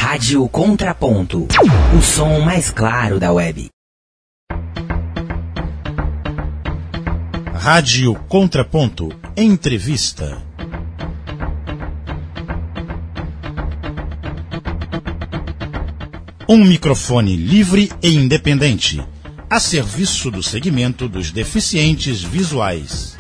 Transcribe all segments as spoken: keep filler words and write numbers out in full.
Rádio Contraponto, o som mais claro da web. Rádio Contraponto, entrevista. Um microfone livre e independente, a serviço do segmento dos deficientes visuais.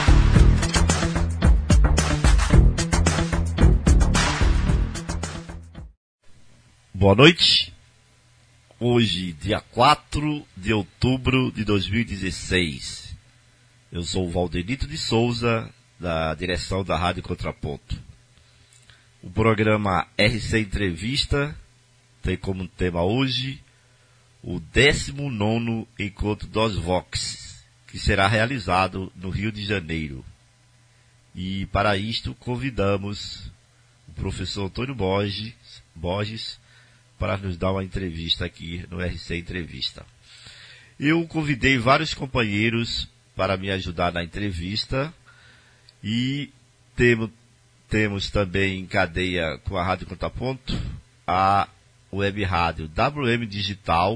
Boa noite. Hoje, dia quatro de outubro de dois mil e dezesseis. Eu sou o Valdenito de Souza, da direção da Rádio Contraponto. O programa R C Entrevista tem como tema hoje o décimo nono Encontro dos Vox, que será realizado no Rio de Janeiro. E para isto convidamos o professor Antônio Borges, Borges para nos dar uma entrevista aqui no R C Entrevista. Eu convidei vários companheiros para me ajudar na entrevista e temos, temos também em cadeia com a Rádio Contraponto a web rádio W M Digital,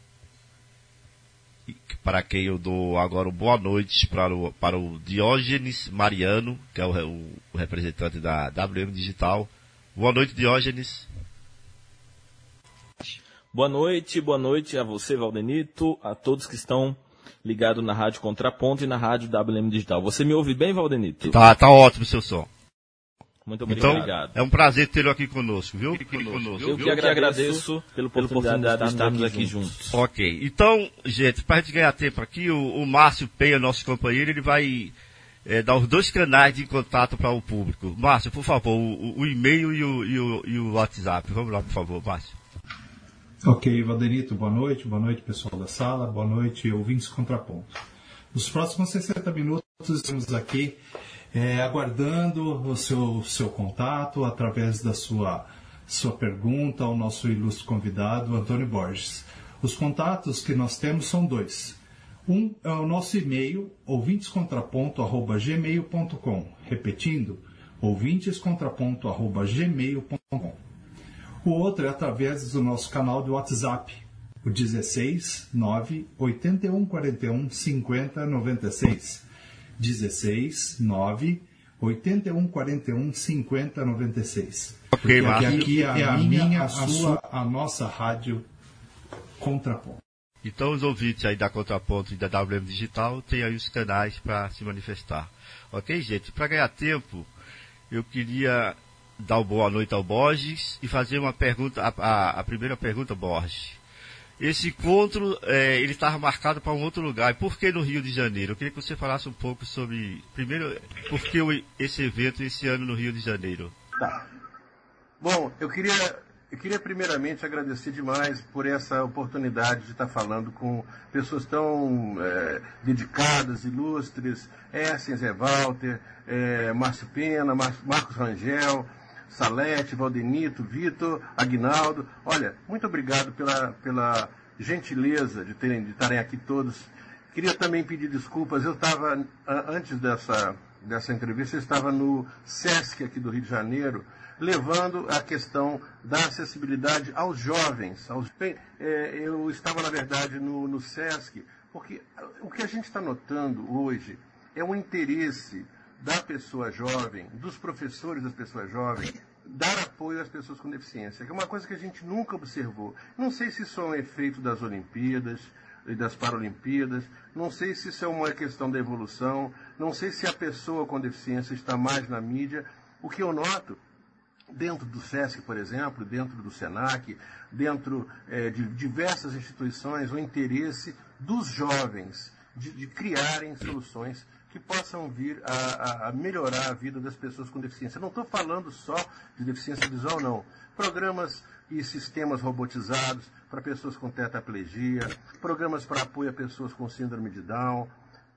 para quem eu dou agora uma boa noite para o, para o Diógenes Mariano, que é o, o, o representante da W M Digital. Boa noite, Diógenes. Boa noite, boa noite a você, Valdenito, a todos que estão ligados na Rádio Contraponto e na Rádio W M Digital. Você me ouve bem, Valdenito? Tá, tá ótimo o seu som. Muito obrigado. Então, é um prazer tê-lo aqui conosco, viu? Aqui conosco. Eu que agradeço pela oportunidade de estarmos aqui juntos. Ok. Então, gente, para a gente ganhar tempo aqui, o, o Márcio Penha, nosso companheiro, ele vai é, dar os dois canais de contato para o público. Márcio, por favor, o, o e-mail e o, e, o, e o WhatsApp. Vamos lá, por favor, Márcio. Ok, Valdenito, boa noite. Boa noite, pessoal da sala. Boa noite, ouvintes Contraponto. Nos próximos sessenta minutos, estamos aqui É, aguardando o seu, seu contato através da sua, sua pergunta ao nosso ilustre convidado, Antônio Borges. Os contatos que nós temos são dois. Um é o nosso e-mail, ouvintescontraponto arroba gmail ponto com. Repetindo, ouvintescontraponto arroba gmail ponto com. O outro é através do nosso canal de WhatsApp, o dezesseis nove oito um quatro um cinco zero nove seis. dezesseis nove oito um quatro um cinco zero nove seis. Ok, Porque aqui é a minha, a sua, a nossa rádio Contraponto. Então os ouvintes aí da Contraponto e da W M Digital têm aí os canais para se manifestar. Ok, gente? Para ganhar tempo, eu queria dar uma boa noite ao Borges e fazer uma pergunta, a, a, a primeira pergunta, Borges. Esse encontro, é, ele estava marcado para um outro lugar. E por que no Rio de Janeiro? Eu queria que você falasse um pouco sobre, primeiro, por que esse evento esse ano no Rio de Janeiro? Tá. Bom, eu queria, eu queria primeiramente agradecer demais por essa oportunidade de estar falando com pessoas tão é, dedicadas, ilustres, Essens, Zé Walter, é, Márcio Pena, Mar- Marcos Rangel, Salete, Valdenito, Vitor, Aguinaldo. Olha, muito obrigado pela, pela gentileza de terem de estarem aqui todos. Queria também pedir desculpas. Eu estava, antes dessa, dessa entrevista, eu estava no SESC aqui do Rio de Janeiro, levando a questão da acessibilidade aos jovens. Aos... Bem, é, eu estava, na verdade, no, no SESC, porque o que a gente está notando hoje é um interesse da pessoa jovem, dos professores das pessoas jovens, dar apoio às pessoas com deficiência, que é uma coisa que a gente nunca observou. Não sei se isso é um efeito das Olimpíadas e das Paralimpíadas, não sei se isso é uma questão da evolução, não sei se a pessoa com deficiência está mais na mídia. O que eu noto, dentro do SESC, por exemplo, dentro do SENAC, dentro é, de diversas instituições, o interesse dos jovens de, de criarem soluções que possam vir a, a, a melhorar a vida das pessoas com deficiência. Não estou falando só de deficiência visual, não. Programas e sistemas robotizados para pessoas com tetraplegia, programas para apoio a pessoas com síndrome de Down.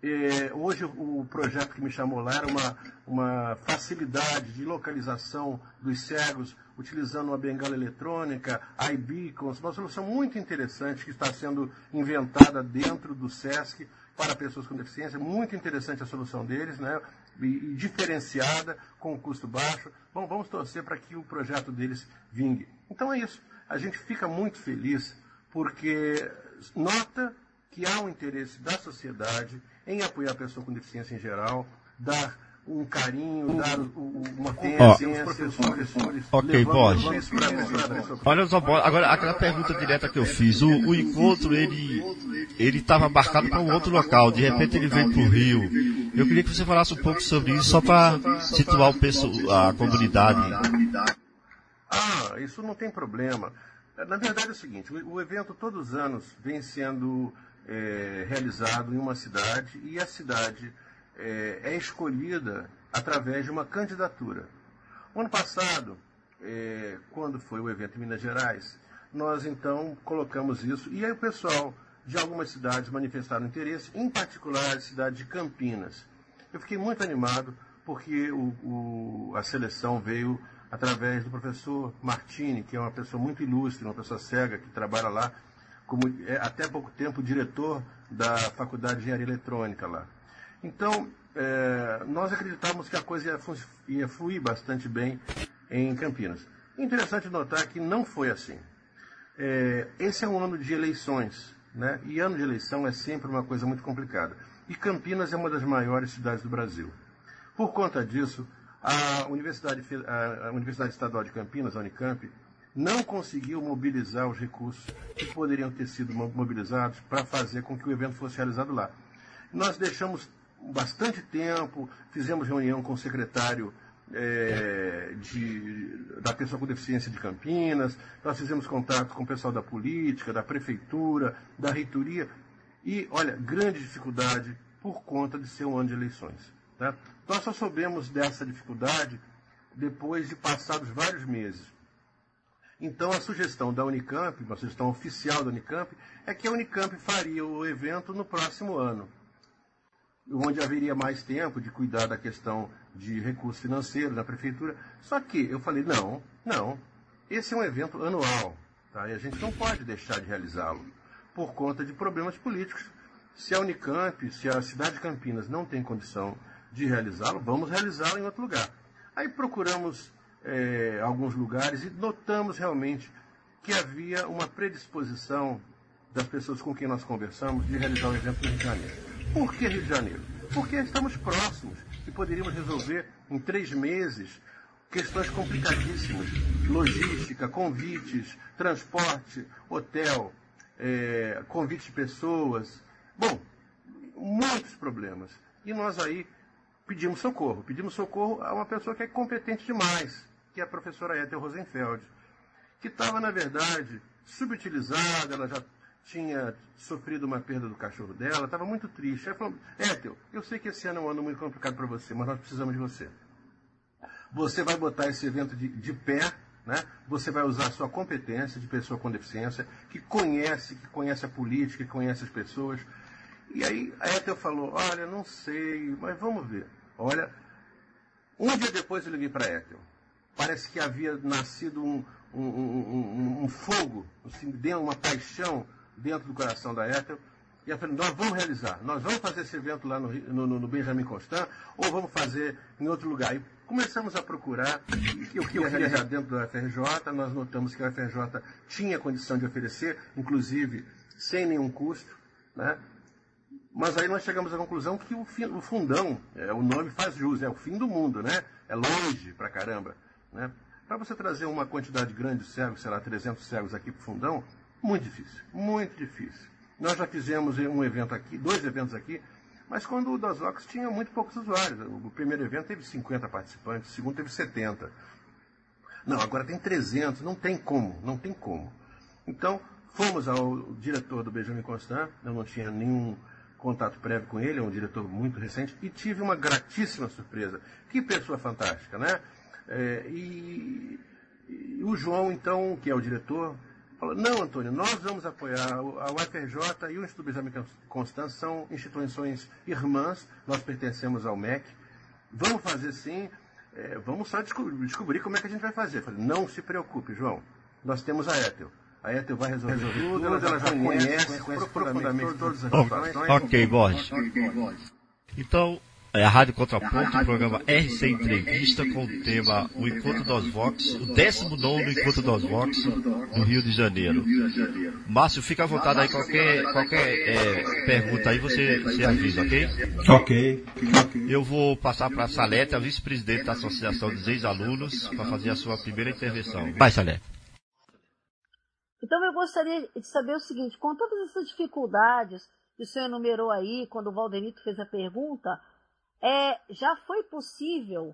É, hoje o projeto que me chamou lá era uma, uma facilidade de localização dos cegos utilizando uma bengala eletrônica, iBeacons, uma solução muito interessante que está sendo inventada dentro do SESC para pessoas com deficiência. Muito interessante a solução deles, né? e, e diferenciada, com custo baixo. Bom, vamos torcer para que o projeto deles vingue. Então é isso. A gente fica muito feliz porque nota que há um interesse da sociedade em apoiar a pessoa com deficiência em geral, dar um carinho, dar uma atenção aos professores. Ok, Borges. Olha só, agora aquela pergunta direta que eu fiz. O, o encontro, ele ele estava marcado para um outro local. De repente ele veio para o Rio. Eu queria que você falasse um pouco sobre isso, só para situar o pessoal, a comunidade. Ah, isso não tem problema. Na verdade é o seguinte, o, o evento todos os anos vem sendo é, realizado em uma cidade e a cidade é, é escolhida através de uma candidatura. O ano passado, é, quando foi o evento em Minas Gerais, nós então colocamos isso e aí o pessoal de algumas cidades manifestaram interesse, em particular a cidade de Campinas. Eu fiquei muito animado porque o, o, a seleção veio através do professor Martini, que é uma pessoa muito ilustre, uma pessoa cega, que trabalha lá, como é, até pouco tempo, diretor da Faculdade de Engenharia Eletrônica lá. Então, é, nós acreditávamos que a coisa ia, ia fluir bastante bem em Campinas. Interessante notar que não foi assim. É, esse é um ano de eleições, né? E ano de eleição é sempre uma coisa muito complicada. E Campinas é uma das maiores cidades do Brasil. Por conta disso, A Universidade, a Universidade Estadual de Campinas, a Unicamp, não conseguiu mobilizar os recursos que poderiam ter sido mobilizados para fazer com que o evento fosse realizado lá. Nós deixamos bastante tempo, fizemos reunião com o secretário é, de, da pessoa com deficiência de Campinas, nós fizemos contato com o pessoal da política, da prefeitura, da reitoria, e, olha, grande dificuldade por conta de ser um ano de eleições. Tá? Nós só soubemos dessa dificuldade depois de passados vários meses. Então, a sugestão da Unicamp, uma sugestão oficial da Unicamp, é que a Unicamp faria o evento no próximo ano, onde haveria mais tempo de cuidar da questão de recursos financeiros da prefeitura. Só que eu falei, não, não, esse é um evento anual, tá? E a gente não pode deixar de realizá-lo por conta de problemas políticos. Se a Unicamp, se a cidade de Campinas não tem condição de realizá-lo, vamos realizá-lo em outro lugar. Aí procuramos é, alguns lugares e notamos realmente que havia uma predisposição das pessoas com quem nós conversamos de realizar o evento no Rio de Janeiro. Por que Rio de Janeiro? Porque estamos próximos e poderíamos resolver em três meses questões complicadíssimas. Logística, convites, transporte, hotel, é, convite de pessoas. Bom, muitos problemas. E nós aí pedimos socorro. Pedimos socorro a uma pessoa que é competente demais, que é a professora Ethel Rosenfeld, que estava, na verdade, subutilizada, ela já tinha sofrido uma perda do cachorro dela, estava muito triste. Ela falou, Ethel, eu sei que esse ano é um ano muito complicado para você, mas nós precisamos de você. Você vai botar esse evento de, de pé, né? Você vai usar a sua competência de pessoa com deficiência, que conhece, que conhece a política, que conhece as pessoas. E aí a Ethel falou, olha, não sei, mas vamos ver. Olha, um dia depois eu liguei para a Ethel. Parece que havia nascido um, um, um, um, um fogo, assim, uma paixão dentro do coração da Ethel. E ela falou, nós vamos realizar, nós vamos fazer esse evento lá no, no, no Benjamin Constant ou vamos fazer em outro lugar. E começamos a procurar o que eu queria realizar dentro da U F R J. Nós notamos que a U F R J tinha condição de oferecer, inclusive sem nenhum custo, né? Mas aí nós chegamos à conclusão que o, fim, o fundão, é, o nome faz jus, é o fim do mundo, né? É longe pra caramba, né? Para você trazer uma quantidade grande de cegos, sei lá, trezentos cegos aqui pro fundão, muito difícil, muito difícil. Nós já fizemos um evento aqui, dois eventos aqui, mas quando o Dosox tinha muito poucos usuários. O primeiro evento teve cinquenta participantes, o segundo teve setenta. Não, agora tem trezentos, não tem como, não tem como. Então, fomos ao diretor do Benjamin Constant, eu não tinha nenhum contato prévio com ele, é um diretor muito recente, e tive uma gratíssima surpresa. Que pessoa fantástica, né? É, e, e o João, então, que é o diretor, falou, não, Antônio, nós vamos apoiar a U F R J e o Instituto Benjamin Constant, são instituições irmãs, nós pertencemos ao M E C, vamos fazer sim, é, vamos só descobrir, descobrir como é que a gente vai fazer. Eu falei, não se preocupe, João, nós temos a Ethel. A Ethel vai resolver tudo, ela, ela já conhece, conhece, conhece profundamente todas as questões. Ok, Borges. Então, É a Rádio Contraponto, o programa R C Entrevista com o tema O Encontro dos Vox, o décimo nono Encontro dos Vox no Rio de Janeiro. Márcio, fica à vontade aí, qualquer, qualquer é, pergunta aí você, você avisa, ok? Ok. Eu vou passar para a Salete, a vice-presidente da Associação dos Ex-Alunos, para fazer a sua primeira intervenção. Vai, Salete. Então eu gostaria de saber o seguinte, com todas essas dificuldades que o senhor enumerou aí, quando o Valdenito fez a pergunta, é, já foi possível,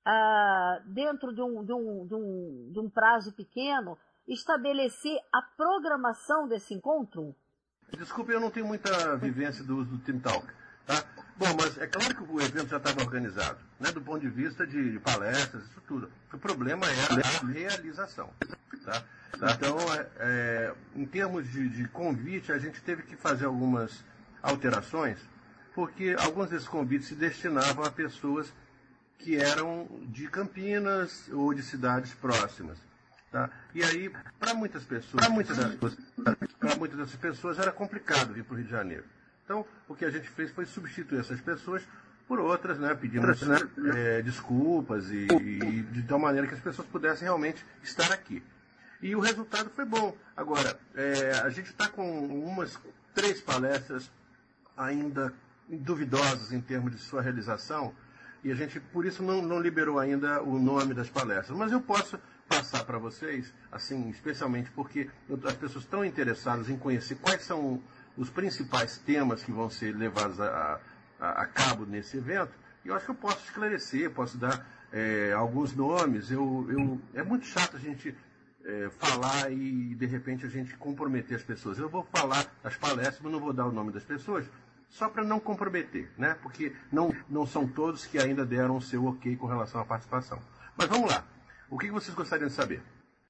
ah, dentro de um, de, um, de, um, de um prazo pequeno, estabelecer a programação desse encontro? Desculpe, eu não tenho muita vivência do uso do Team Talk. Tá? Bom, mas é claro que o evento já estava organizado, né, do ponto de vista de, de palestras, isso tudo. O problema é a realização. Tá? Tá? Então, é, é, em termos de, de convite, a gente teve que fazer algumas alterações, porque alguns desses convites se destinavam a pessoas que eram de Campinas ou de cidades próximas. Tá? E aí, para muitas pessoas, para muitas, muitas dessas pessoas era complicado vir para o Rio de Janeiro. Então, o que a gente fez foi substituir essas pessoas por outras, né, pedimos né, é, desculpas e, e de tal maneira que as pessoas pudessem realmente estar aqui. E o resultado foi bom. Agora, é, a gente está com umas três palestras ainda duvidosas em termos de sua realização, e a gente, por isso, não, não liberou ainda o nome das palestras. Mas eu posso passar para vocês, assim, especialmente porque as pessoas estão interessadas em conhecer quais são os principais temas que vão ser levados a, a, a cabo nesse evento, e eu acho que eu posso esclarecer, posso dar é, alguns nomes. Eu, eu, é muito chato a gente é, falar e, de repente, a gente comprometer as pessoas. Eu vou falar as palestras, mas não vou dar o nome das pessoas, só para não comprometer, né? Porque não, não são todos que ainda deram o seu ok com relação à participação. Mas vamos lá. O que vocês gostariam de saber?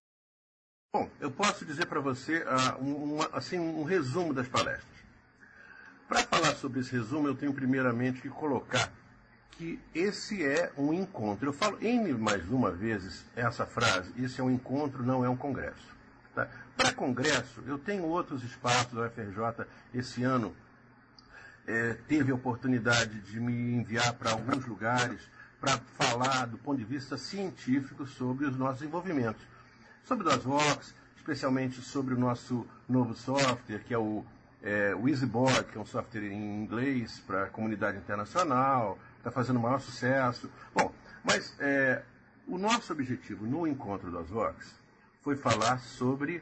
Bom, eu posso dizer para você uh, um, uma, assim, um resumo das palestras. Para falar sobre esse resumo, eu tenho primeiramente que colocar que esse é um encontro. Eu falo N mais uma vezes essa frase, esse é um encontro, não é um congresso. Tá? Para congresso, eu tenho outros espaços da U F R J esse ano. É, teve a oportunidade de me enviar para alguns lugares para falar do ponto de vista científico sobre os nossos desenvolvimentos. Sobre o DOSVox, especialmente sobre o nosso novo software, que é o, é, o EasyBoard, que é um software em inglês para a comunidade internacional, está fazendo o maior sucesso. Bom, mas é, o nosso objetivo no encontro do DOSVox foi falar sobre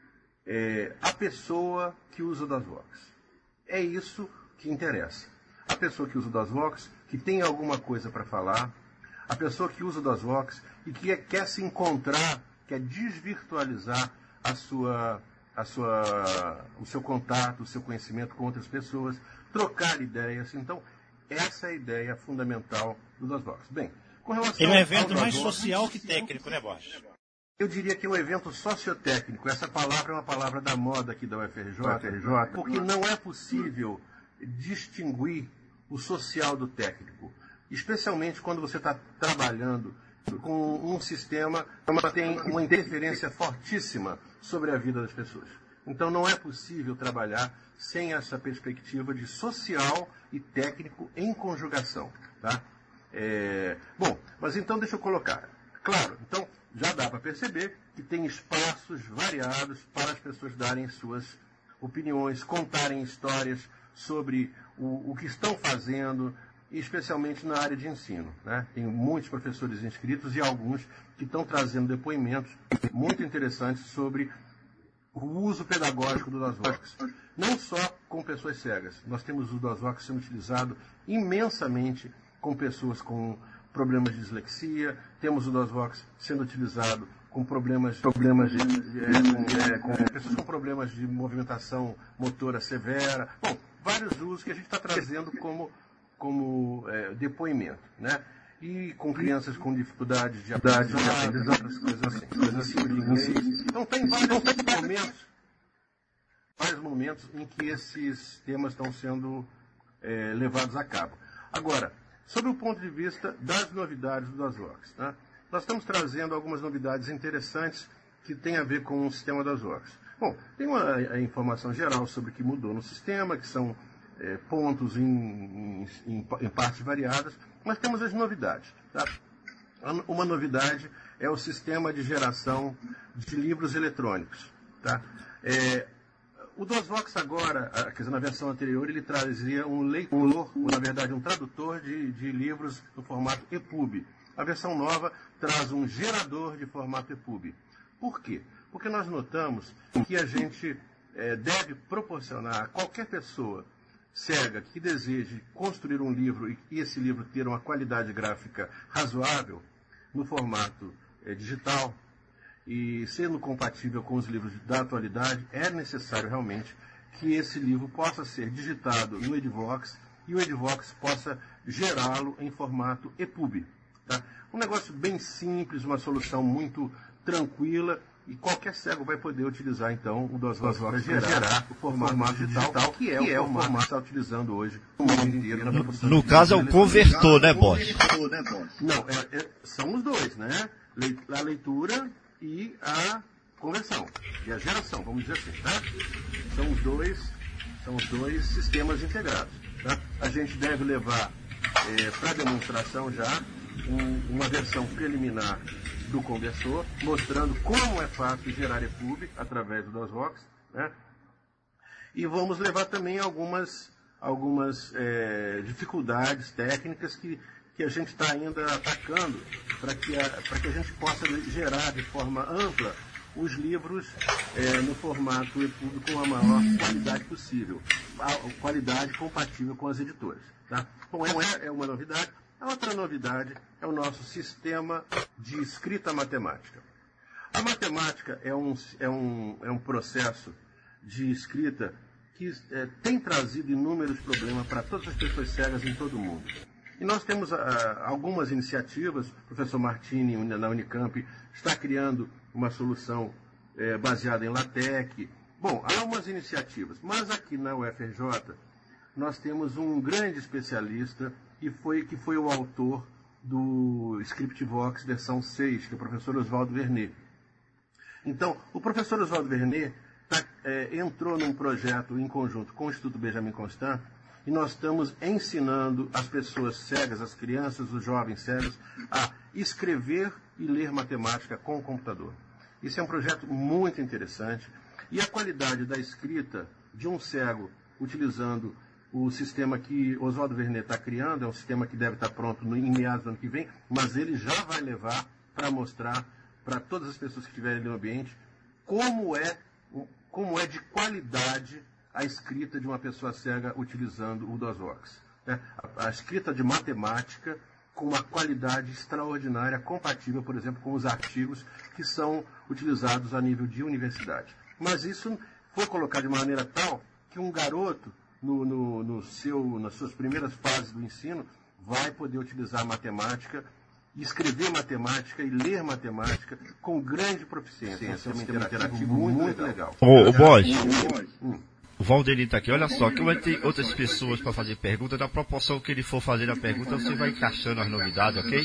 é, a pessoa que usa o DOSVox. É isso que interessa. A pessoa que usa o DOSVox, que tem alguma coisa para falar, a pessoa que usa o DOSVox e que quer se encontrar, quer desvirtualizar a sua, a sua, o seu contato, o seu conhecimento com outras pessoas, trocar ideias. Então, essa é a ideia fundamental do DOSVox. Bem, com relação Ele é um evento ao mais DOSVox, social que técnico, né, Bosch? Eu diria que é um evento sociotécnico. Essa palavra é uma palavra da moda aqui da U F R J, porque não é possível distinguir o social do técnico, especialmente quando você está trabalhando com um sistema que tem uma interferência fortíssima sobre a vida das pessoas. Então não é possível trabalhar sem essa perspectiva de social e técnico em conjugação. Tá? É... Bom, mas então deixa eu colocar. Claro, então já dá para perceber que tem espaços variados para as pessoas darem suas opiniões, contarem histórias sobre o, o que estão fazendo, especialmente na área de ensino. Né? Tem muitos professores inscritos e alguns que estão trazendo depoimentos muito interessantes sobre o uso pedagógico do DOSVox. Não só com pessoas cegas. Nós temos o DOSVox sendo utilizado imensamente com pessoas com problemas de dislexia, temos o DOSVox sendo utilizado com problemas, problemas de, de, é, com, é, com pessoas com problemas de movimentação motora severa. Bom, vários usos que a gente está trazendo como, como é, depoimento, né? E com crianças com dificuldades de aprendizagem, outras coisas assim, ensino de inglês. Então tem vários momentos, vários momentos em que esses temas estão sendo é, levados a cabo. Agora, sobre o ponto de vista das novidades do DOSVox, né? Nós estamos trazendo algumas novidades interessantes que têm a ver com o sistema DOSVox. Bom, tem uma a informação geral sobre o que mudou no sistema, que são é, pontos em, em, em, em partes variadas, mas temos as novidades. Tá? Uma novidade é o sistema de geração de livros eletrônicos. Tá? É, o DOSVox agora, quer dizer, na versão anterior, ele trazia um leitor, ou na verdade um tradutor de, de livros no formato E P U B. A versão nova traz um gerador de formato E P U B. Por quê? Porque nós notamos que a gente é, deve proporcionar a qualquer pessoa cega que deseje construir um livro e, e esse livro ter uma qualidade gráfica razoável no formato é, digital e sendo compatível com os livros da atualidade, é necessário realmente que esse livro possa ser digitado no Edvox e o Edvox possa gerá-lo em formato E P U B. Tá? Um negócio bem simples, uma solução muito tranquila, e qualquer cego vai poder utilizar, então, o DOSVox para gerar, gerar o formato, formato digital, digital, que é que o, é o formato que está utilizando hoje o mundo inteiro. Na no no caso, é o convertor, né, Bosch? Não, é, é, são os dois, né? A leitura e a conversão, e a geração, vamos dizer assim, tá? São os dois, são os dois sistemas integrados. Tá? A gente deve levar é, para demonstração já um, uma versão preliminar do conversor, mostrando como é fácil gerar E P U B através do DOSVox, né? E vamos levar também algumas, algumas é, dificuldades técnicas que, que a gente está ainda atacando para que, a, que a gente possa gerar de forma ampla os livros é, no formato E P U B com a maior qualidade possível, a qualidade compatível com as editoras. Tá? Bom, essa é uma novidade. A outra novidade é o nosso sistema de escrita matemática. A matemática é um, é um, é um processo de escrita que é, tem trazido inúmeros problemas para todas as pessoas cegas em todo o mundo. E nós temos a, algumas iniciativas, o professor Martini, na Unicamp, está criando uma solução é, baseada em LaTeX. Bom, há umas iniciativas, mas aqui na U F R J nós temos um grande especialista que foi, que foi o autor do ScriptVox versão seis, que é o professor Oswaldo Vernet. Então, o professor Oswaldo Vernet tá, é, entrou num projeto em conjunto com o Instituto Benjamin Constant, e nós estamos ensinando as pessoas cegas, as crianças, os jovens cegos, a escrever e ler matemática com o computador. Isso é um projeto muito interessante, e a qualidade da escrita de um cego utilizando o sistema que Oswaldo Vernet está criando, é um sistema que deve estar pronto no, em meados do ano que vem, mas ele já vai levar para mostrar para todas as pessoas que estiverem ali no ambiente como é, como é de qualidade a escrita de uma pessoa cega utilizando o DOSVox. Né? A, a escrita de matemática com uma qualidade extraordinária, compatível, por exemplo, com os artigos que são utilizados a nível de universidade. Mas isso foi colocado de maneira tal que um garoto No, no, no seu, nas suas primeiras fases do ensino, vai poder utilizar a matemática, escrever matemática e ler matemática com grande proficiência. É um sistema interativo muito, muito legal. Ô, ô Bosch, hum. o Valdenito está aqui, olha só, que vai ter outras pessoas para fazer pergunta, na proporção que ele for fazer a pergunta, você vai encaixando as novidades, ok?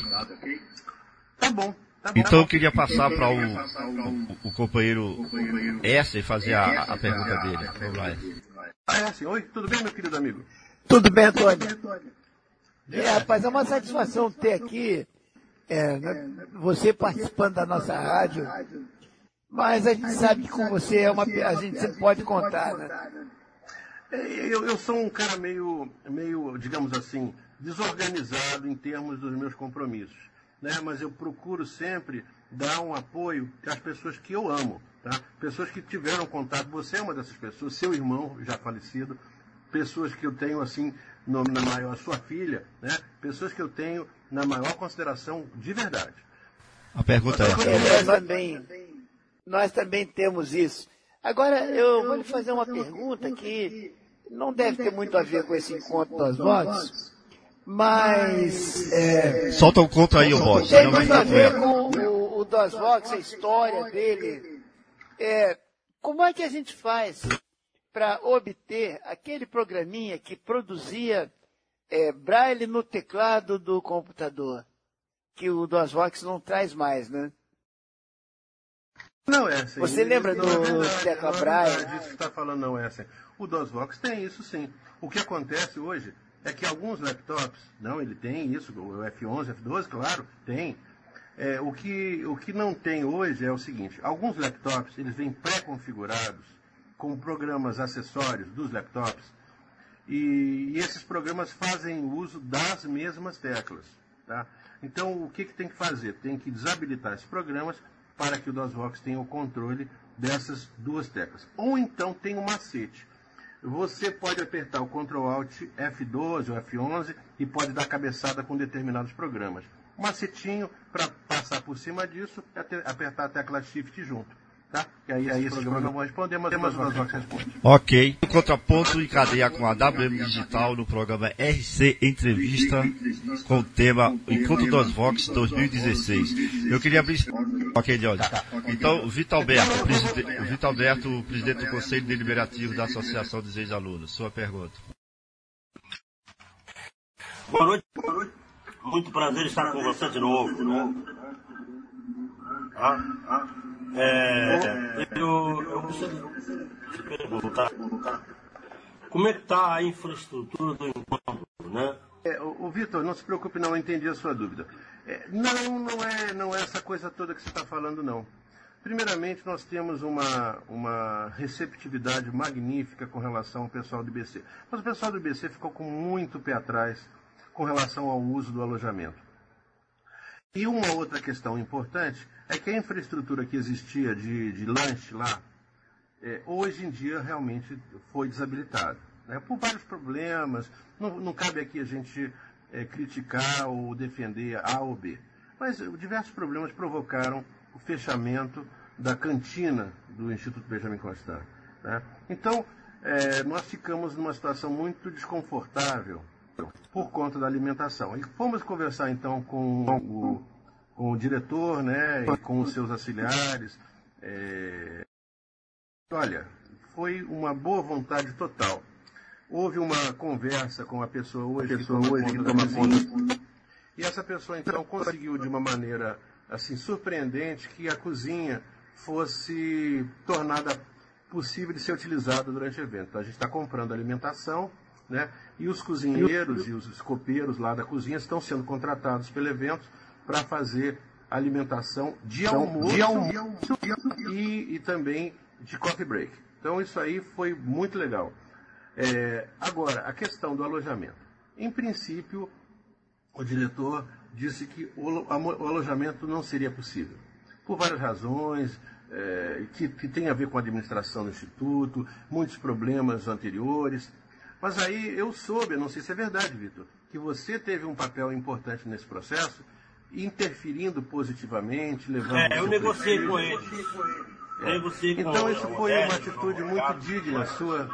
Tá bom. Tá bom. Então eu queria passar para o, o, o companheiro Esser fazer a, a pergunta dele. Vamos lá. Ah, é assim. Oi, tudo bem, meu querido amigo? Tudo bem, Antônio. É, rapaz, é uma satisfação ter aqui é, né, você participando da nossa rádio, mas a gente sabe que com você é uma, a gente sempre pode contar, né? Eu, eu sou um cara meio, meio, digamos assim, desorganizado em termos dos meus compromissos, né? Mas eu procuro sempre dar um apoio às pessoas que eu amo. Tá? Pessoas que tiveram contato, você é uma dessas pessoas, seu irmão já falecido, pessoas que eu tenho assim, no, na maior, sua filha, né? Pessoas que eu tenho na maior consideração de verdade. A pergunta é, é nós, também, nós também temos isso. Agora, eu vou lhe fazer uma pergunta que não deve ter muito a ver com esse encontro das vozes, mas... É, solta um conto aí, o Bosch. Tem muito a ver com o, o DOSVox, a história dele. É, como é que a gente faz para obter aquele programinha que produzia é, braille no teclado do computador, que o DOSVox não traz mais, né? Não é assim. Você lembra não do é verdade, Tecla não é Braille? verdade, isso que está falando não é assim. O DOSVox tem isso sim. O que acontece hoje é que alguns laptops, não, ele tem isso, o F onze, F doze, claro, tem. É, o, que, o que não tem hoje é o seguinte, alguns laptops, eles vêm pré-configurados com programas acessórios dos laptops e, e esses programas fazem uso das mesmas teclas. Tá? Então, o que, que tem que fazer? Tem que desabilitar esses programas para que o DOSVox tenha o controle dessas duas teclas. Ou então tem um macete. Você pode apertar o control alt F doze ou F onze e pode dar cabeçada com determinados programas. Um macetinho para passar por cima disso é apertar a tecla Shift junto. Tá? E aí, aí esses programas não vão responder, mas o DOSVox responde. Ok. O contraponto em cadeia com a W M Digital no programa R C Entrevista com o tema Encontro DOSVox dois mil e dezesseis. Eu queria abrir... Ok, de áudio. Então, o Vitor Alberto, preside... o Vitor Alberto, presidente do Conselho Deliberativo da Associação dos Ex-Alunos. Sua pergunta. Boa noite. Boa noite. Muito prazer estar com você de novo. Né? Ah, é, eu, eu gostaria de perguntar como é que está a infraestrutura do encontro, né? É, o, o Vitor, não se preocupe não, eu entendi a sua dúvida. É, não, não é, não é essa coisa toda que você está falando, não. Primeiramente, nós temos uma, uma receptividade magnífica com relação ao pessoal do I B C. Mas o pessoal do I B C ficou com muito pé atrás com relação ao uso do alojamento. E uma outra questão importante é que a infraestrutura que existia de, de lanche lá, é, hoje em dia realmente foi desabilitada. Né? Por vários problemas, não, não cabe aqui a gente é, criticar ou defender A ou B. Mas diversos problemas provocaram o fechamento da cantina do Instituto Benjamin Constant. Né? Então, é, nós ficamos numa situação muito desconfortável por conta da alimentação. E fomos conversar então com o, com o diretor, né, e com os seus auxiliares. É... Olha, foi uma boa vontade total. Houve uma conversa com a pessoa hoje, a pessoa que hoje que toma conta. E essa pessoa então conseguiu de uma maneira assim surpreendente que a cozinha fosse tornada possível de ser utilizada durante o evento. Então, a gente está comprando alimentação, né? E os cozinheiros e os copeiros lá da cozinha estão sendo contratados pelo evento para fazer alimentação de almoço, de almoço e, e também de coffee break. Então isso aí foi muito legal. É, agora, a questão do alojamento. Em princípio, o diretor disse que o, o alojamento não seria possível. Por várias razões, é, que, que tem a ver com a administração do Instituto, muitos problemas anteriores. Mas aí eu soube, eu não sei se é verdade, Vitor, que você teve um papel importante nesse processo, interferindo positivamente, levando... É, eu negociei com ele. É. Negociei com então isso foi uma atitude muito digna sua,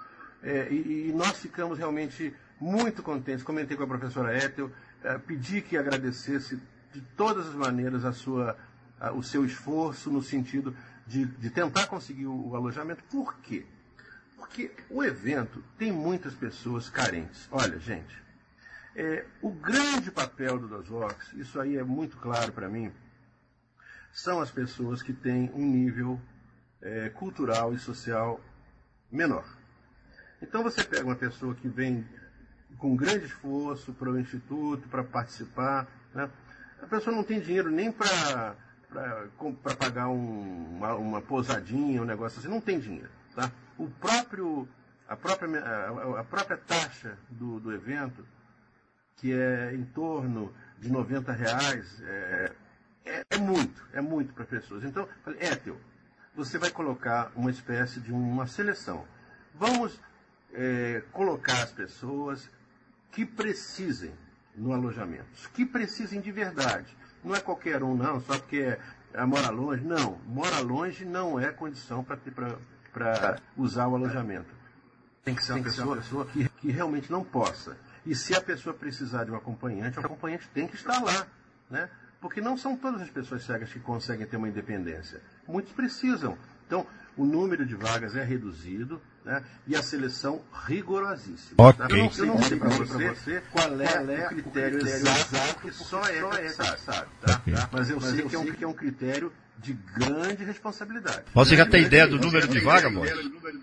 é, e, e nós ficamos realmente muito contentes. Comentei com a professora Ethel, é, pedi que agradecesse de todas as maneiras a sua, a, o seu esforço no sentido de, de tentar conseguir o, o alojamento. Por quê? Porque o evento tem muitas pessoas carentes. Olha, gente, é, o grande papel do DOSVox, isso aí é muito claro para mim, são as pessoas que têm um nível é, cultural e social menor. Então você pega uma pessoa que vem com grande esforço para o Instituto, para participar, né? A pessoa não tem dinheiro nem para para pagar um, uma, uma pousadinha, um negócio assim, não tem dinheiro. Tá? O próprio, a, própria, a, a própria taxa do, do evento, que é em torno de noventa reais, é, é, é muito, é muito para pessoas. Então, falei, Ethel, você vai colocar uma espécie de uma seleção. Vamos é, colocar as pessoas que precisem no alojamento, que precisem de verdade. Não é qualquer um, não, só porque é, é, mora longe. Não, mora longe não é condição para para usar o alojamento. Tem que ser uma, pessoa, ser uma pessoa que, que realmente não possa. E se a pessoa precisar de um acompanhante, o acompanhante tem que estar lá, né? Porque não são todas as pessoas cegas que conseguem ter uma independência. Muitos precisam Então, o número de vagas é reduzido, né, e a seleção rigorosíssima. Ok. Tá? Eu não, eu não sei para você qual é, qual é o critério exato, que só é ela que sabe. Tá? Okay. Mas eu sei, que, é um, que é um critério de grande responsabilidade. Você já tem ideia do número de vagas, Borges?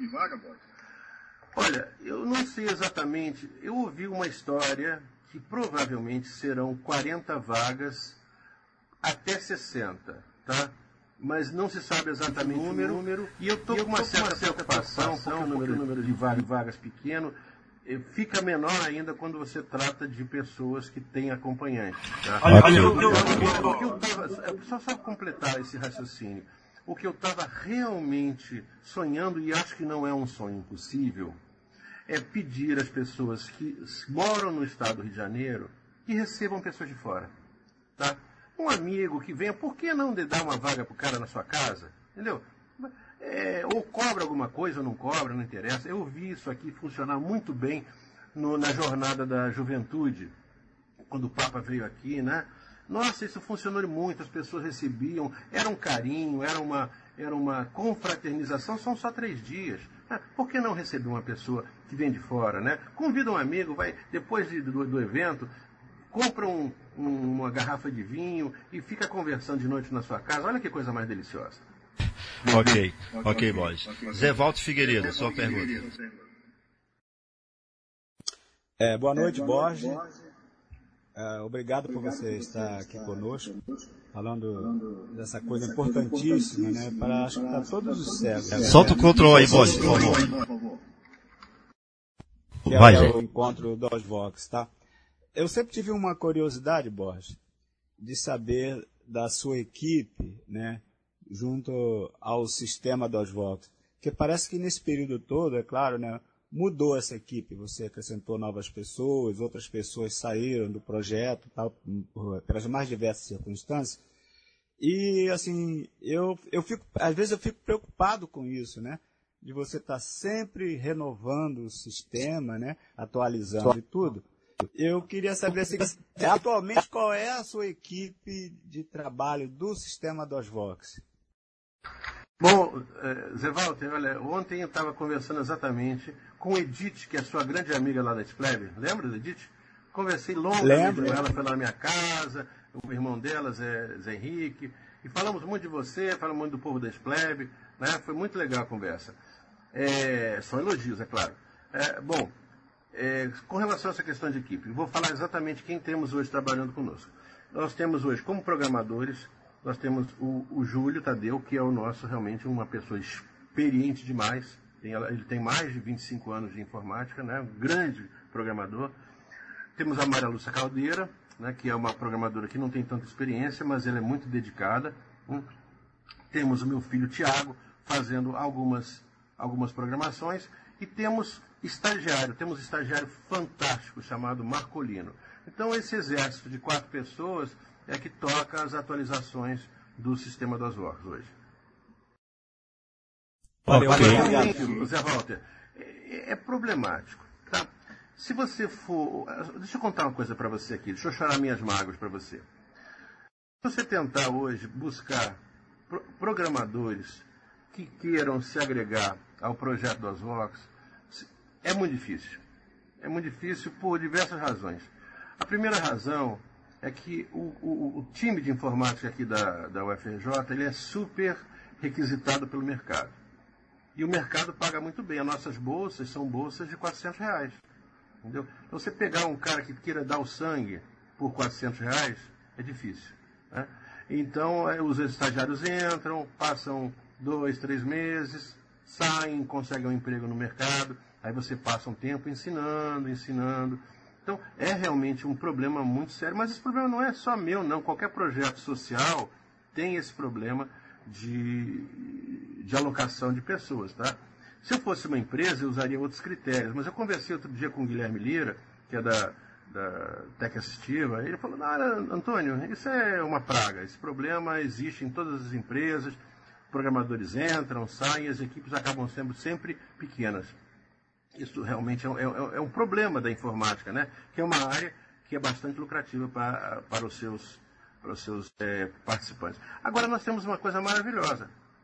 Olha, eu não sei exatamente. Eu ouvi uma história que provavelmente serão quarenta vagas até sessenta, tá? Mas não se sabe exatamente o número, número e eu estou com uma certa preocupação, porque o número, número de vagas, vagas pequeno fica menor ainda quando você trata de pessoas que têm acompanhantes. Tá? Olha, olha, eu, eu, eu, eu, só só completar esse raciocínio. O que eu estava realmente sonhando, e acho que não é um sonho impossível, é pedir às pessoas que moram no estado do Rio de Janeiro que recebam pessoas de fora. Tá? Um amigo que venha, por que não dar uma vaga para o cara na sua casa? Entendeu? É, ou cobra alguma coisa ou não cobra, não interessa. Eu vi isso aqui funcionar muito bem no, na jornada da juventude, quando o Papa veio aqui, né? Nossa, isso funcionou muito, as pessoas recebiam, era um carinho, era uma, era uma confraternização, são só três dias. Por que não receber uma pessoa que vem de fora, né? Convida um amigo, vai, depois de, do, do evento, compra um, um, uma garrafa de vinho e fica conversando de noite na sua casa. Olha que coisa mais deliciosa. Ok, ok, Borges. Zé Walter Figueiredo, sua pergunta. É, boa noite, Borges. É, obrigado por você estar aqui conosco, falando dessa coisa importantíssima, né, para, acho que para todos os séculos. Solta o controle aí, Borges, por favor. Que é, Vai, é o encontro dos Vox, tá? Eu sempre tive uma curiosidade, Borges, de saber da sua equipe, né, junto ao sistema dos Vox, porque parece que nesse período todo, é claro, né, mudou essa equipe, você acrescentou novas pessoas, outras pessoas saíram do projeto, tal, pelas mais diversas circunstâncias, e assim, eu, eu fico, às vezes eu fico preocupado com isso, né, de você estar sempre renovando o sistema, né, atualizando e tudo. Eu queria saber, assim, atualmente, qual é a sua equipe de trabalho do sistema dos Vox? Bom, Zé Walter, olha, ontem eu estava conversando exatamente com Edith, que é sua grande amiga lá da Espleb. Lembra da Edith? Conversei longamente com ela, foi lá na minha casa, o irmão dela, Zé, Zé Henrique, e falamos muito de você, falamos muito do povo da Espleb, né? Foi muito legal a conversa. É, são elogios, é claro. É, bom, é, com relação a essa questão de equipe, vou falar exatamente quem temos hoje trabalhando conosco. Nós temos hoje como programadores, nós temos o, o Júlio Tadeu, que é o nosso, realmente, uma pessoa experiente demais. Tem, ele tem mais de vinte e cinco anos de informática, né? Um grande programador. Temos a Maria Lúcia Caldeira, né? Que é uma programadora que não tem tanta experiência, mas ela é muito dedicada. Hum. Temos o meu filho Tiago, fazendo algumas, algumas programações. E temos estagiário, temos estagiário fantástico, chamado Marcolino. Então, esse exército de quatro pessoas é que toca as atualizações do sistema das Vox hoje. Valeu, okay. Zé Walter, é, é problemático. Tá? Se você for... Deixa eu contar uma coisa para você aqui, deixa eu chorar minhas mágoas para você. Se você tentar hoje buscar pro programadores que queiram se agregar ao projeto das Vox, é muito difícil. É muito difícil por diversas razões. A primeira razão é que o, o, o time de informática aqui da, da U F R J, ele é super requisitado pelo mercado. E o mercado paga muito bem. As nossas bolsas são bolsas de quatrocentos reais. Entendeu? Então, você pegar um cara que queira dar o sangue por quatrocentos reais, é difícil. Né? Então, os estagiários entram, passam dois, três meses, saem, conseguem um emprego no mercado, aí você passa um tempo ensinando, ensinando. Então, é realmente um problema muito sério, mas esse problema não é só meu, não. Qualquer projeto social tem esse problema de, de alocação de pessoas, tá? Se eu fosse uma empresa, eu usaria outros critérios, mas eu conversei outro dia com o Guilherme Lira, que é da, da Tec Assistiva, e ele falou, não, Antônio, isso é uma praga, esse problema existe em todas as empresas, programadores entram, saem, e as equipes acabam sendo sempre pequenas. Isso realmente é, é, é um problema da informática, né? Que é uma área que é bastante lucrativa para, para os seus, para os seus é, participantes. Agora, nós temos uma coisa maravilhosa.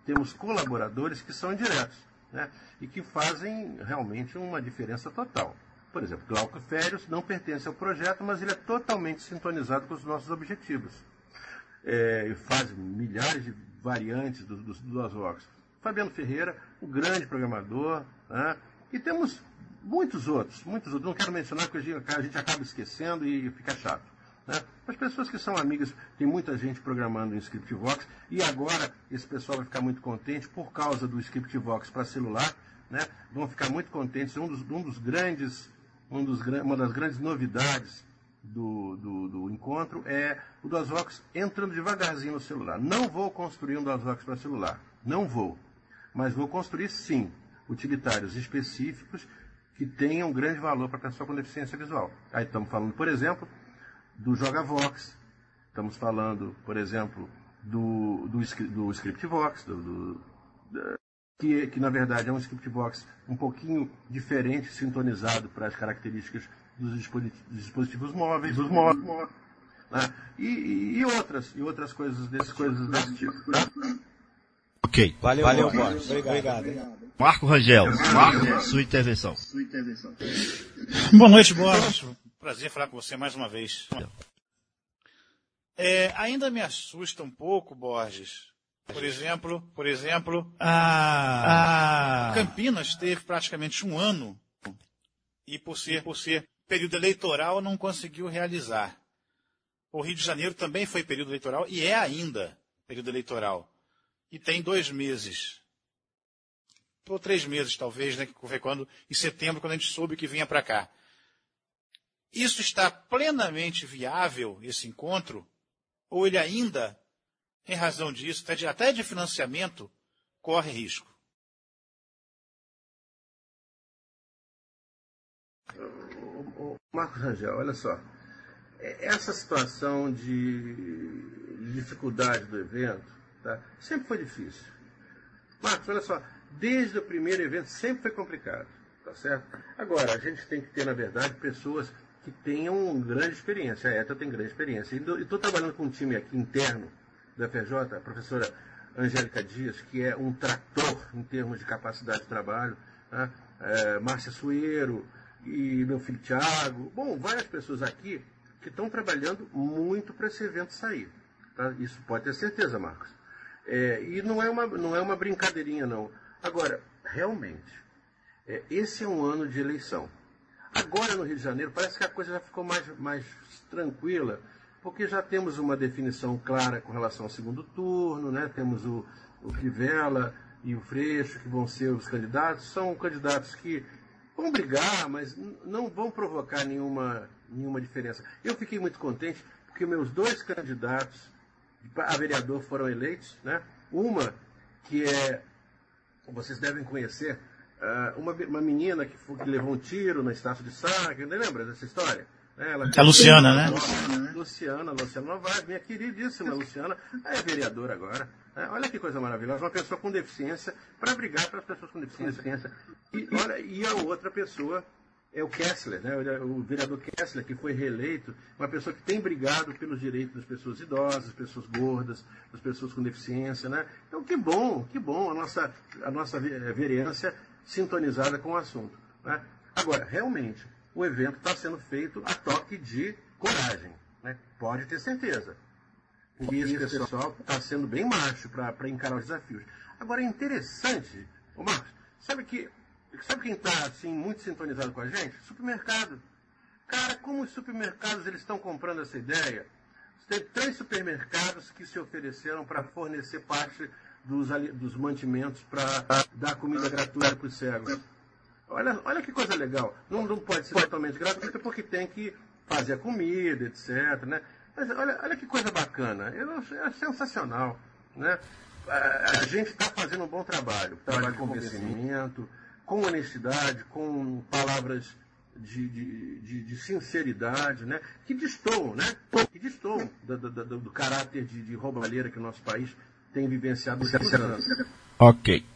temos colaboradores que são indiretos, né? E que fazem realmente uma diferença total. Por exemplo, Glauco Férios não pertence ao projeto, mas ele é totalmente sintonizado com os nossos objetivos. É, faz milhares de variantes do, do, do DOSVox. Fabiano Ferreira, um grande programador, né? E temos muitos outros, muitos outros. Não quero mencionar porque a gente acaba esquecendo e fica chato, né? As pessoas que são amigas, tem muita gente programando em Scriptvox, e agora esse pessoal vai ficar muito contente por causa do Scriptvox para celular, né? Vão ficar muito contentes. Um dos, um dos grandes, um dos, uma das grandes novidades do, do, do encontro é o DOSVox entrando devagarzinho no celular. Não vou construir um DOSVox para celular, não vou. Mas vou construir, sim, utilitários específicos que tenham grande valor para a pessoa com deficiência visual. Aí estamos falando, por exemplo, do JogaVox, estamos falando, por exemplo, do, do, do Scriptvox, do, do, do, que, que na verdade é um Scriptvox um pouquinho diferente, sintonizado para as características dos dispositivos, dos dispositivos móveis, dos móveis, né? e, e, e outras, e outras coisas desse, coisas desse tipo. Tá? Ok. Valeu, Valeu, Borges. Obrigado. Obrigado. Marco Rangel, Marco, sua intervenção. Boa noite, Borges. Prazer falar com você mais uma vez. É, ainda me assusta um pouco, Borges. Por exemplo, por exemplo, a, a Campinas teve praticamente um ano e por ser, por ser período eleitoral não conseguiu realizar. O Rio de Janeiro também foi período eleitoral e é ainda período eleitoral. E tem dois meses. Ou três meses, talvez, né? Que foi quando, em setembro, quando a gente soube que vinha para cá. Isso está plenamente viável, esse encontro? Ou ele ainda, em razão disso, até de, até de financiamento, corre risco? Marcos Rangel, olha só. Essa situação de dificuldade do evento, tá, sempre foi difícil. Marcos, olha só. Desde o primeiro evento sempre foi complicado, tá certo? Agora, a gente tem que ter, na verdade, pessoas que tenham grande experiência. A ETA tem grande experiência. E estou trabalhando com um time aqui interno da F J, a professora Angélica Dias, que é um trator em termos de capacidade de trabalho, né? é, Márcia Sueiro e meu filho Tiago. Bom, várias pessoas aqui que estão trabalhando muito para esse evento sair. Tá? Isso pode ter certeza, Marcos. É, e não é, uma, não é uma brincadeirinha, não. Agora, realmente, é, esse é um ano de eleição. Agora, no Rio de Janeiro, parece que a coisa já ficou mais, mais tranquila, porque já temos uma definição clara com relação ao segundo turno, né? Temos o, o Crivella e o Freixo, que vão ser os candidatos. São candidatos que vão brigar, mas não vão provocar nenhuma, nenhuma diferença. Eu fiquei muito contente, porque meus dois candidatos a vereador foram eleitos, né? Uma que é, vocês devem conhecer, uh, uma, uma menina que, foi, que levou um tiro na Estácio de Sá, lembra dessa história? Ela, a Luciana, né? Luciana, Luciana Novaes, minha queridíssima Luciana, é vereadora agora. Né? Olha que coisa maravilhosa, uma pessoa com deficiência para brigar para as pessoas com deficiência. E, olha, e a outra pessoa é o Kessler, né? O vereador Kessler, que foi reeleito, uma pessoa que tem brigado pelos direitos das pessoas idosas, das pessoas gordas, das pessoas com deficiência, né? Então, que bom, que bom a nossa, a nossa vereança sintonizada com o assunto, né? Agora, realmente, o evento está sendo feito a toque de coragem, né? Pode ter certeza. Porque esse pessoal está sendo bem macho para encarar os desafios. Agora, é interessante, ô Marcos, sabe que Sabe quem está assim, muito sintonizado com a gente? Supermercado. Cara, como os supermercados eles estão comprando essa ideia? Tem três supermercados que se ofereceram para fornecer parte dos, dos mantimentos para dar comida gratuita para os cegos. Olha, olha que coisa legal. Não, não pode ser totalmente gratuita porque tem que fazer a comida, etcétera. Né? Mas olha, olha que coisa bacana. É, é sensacional. Né? A, a gente está fazendo um bom trabalho. Trabalho de convencimento, com honestidade, com palavras de, de, de, de sinceridade, né? Que destoam, né? Que destoam do, do, do, do caráter de, de roubalheira que o nosso país tem vivenciado nos anos. Ok.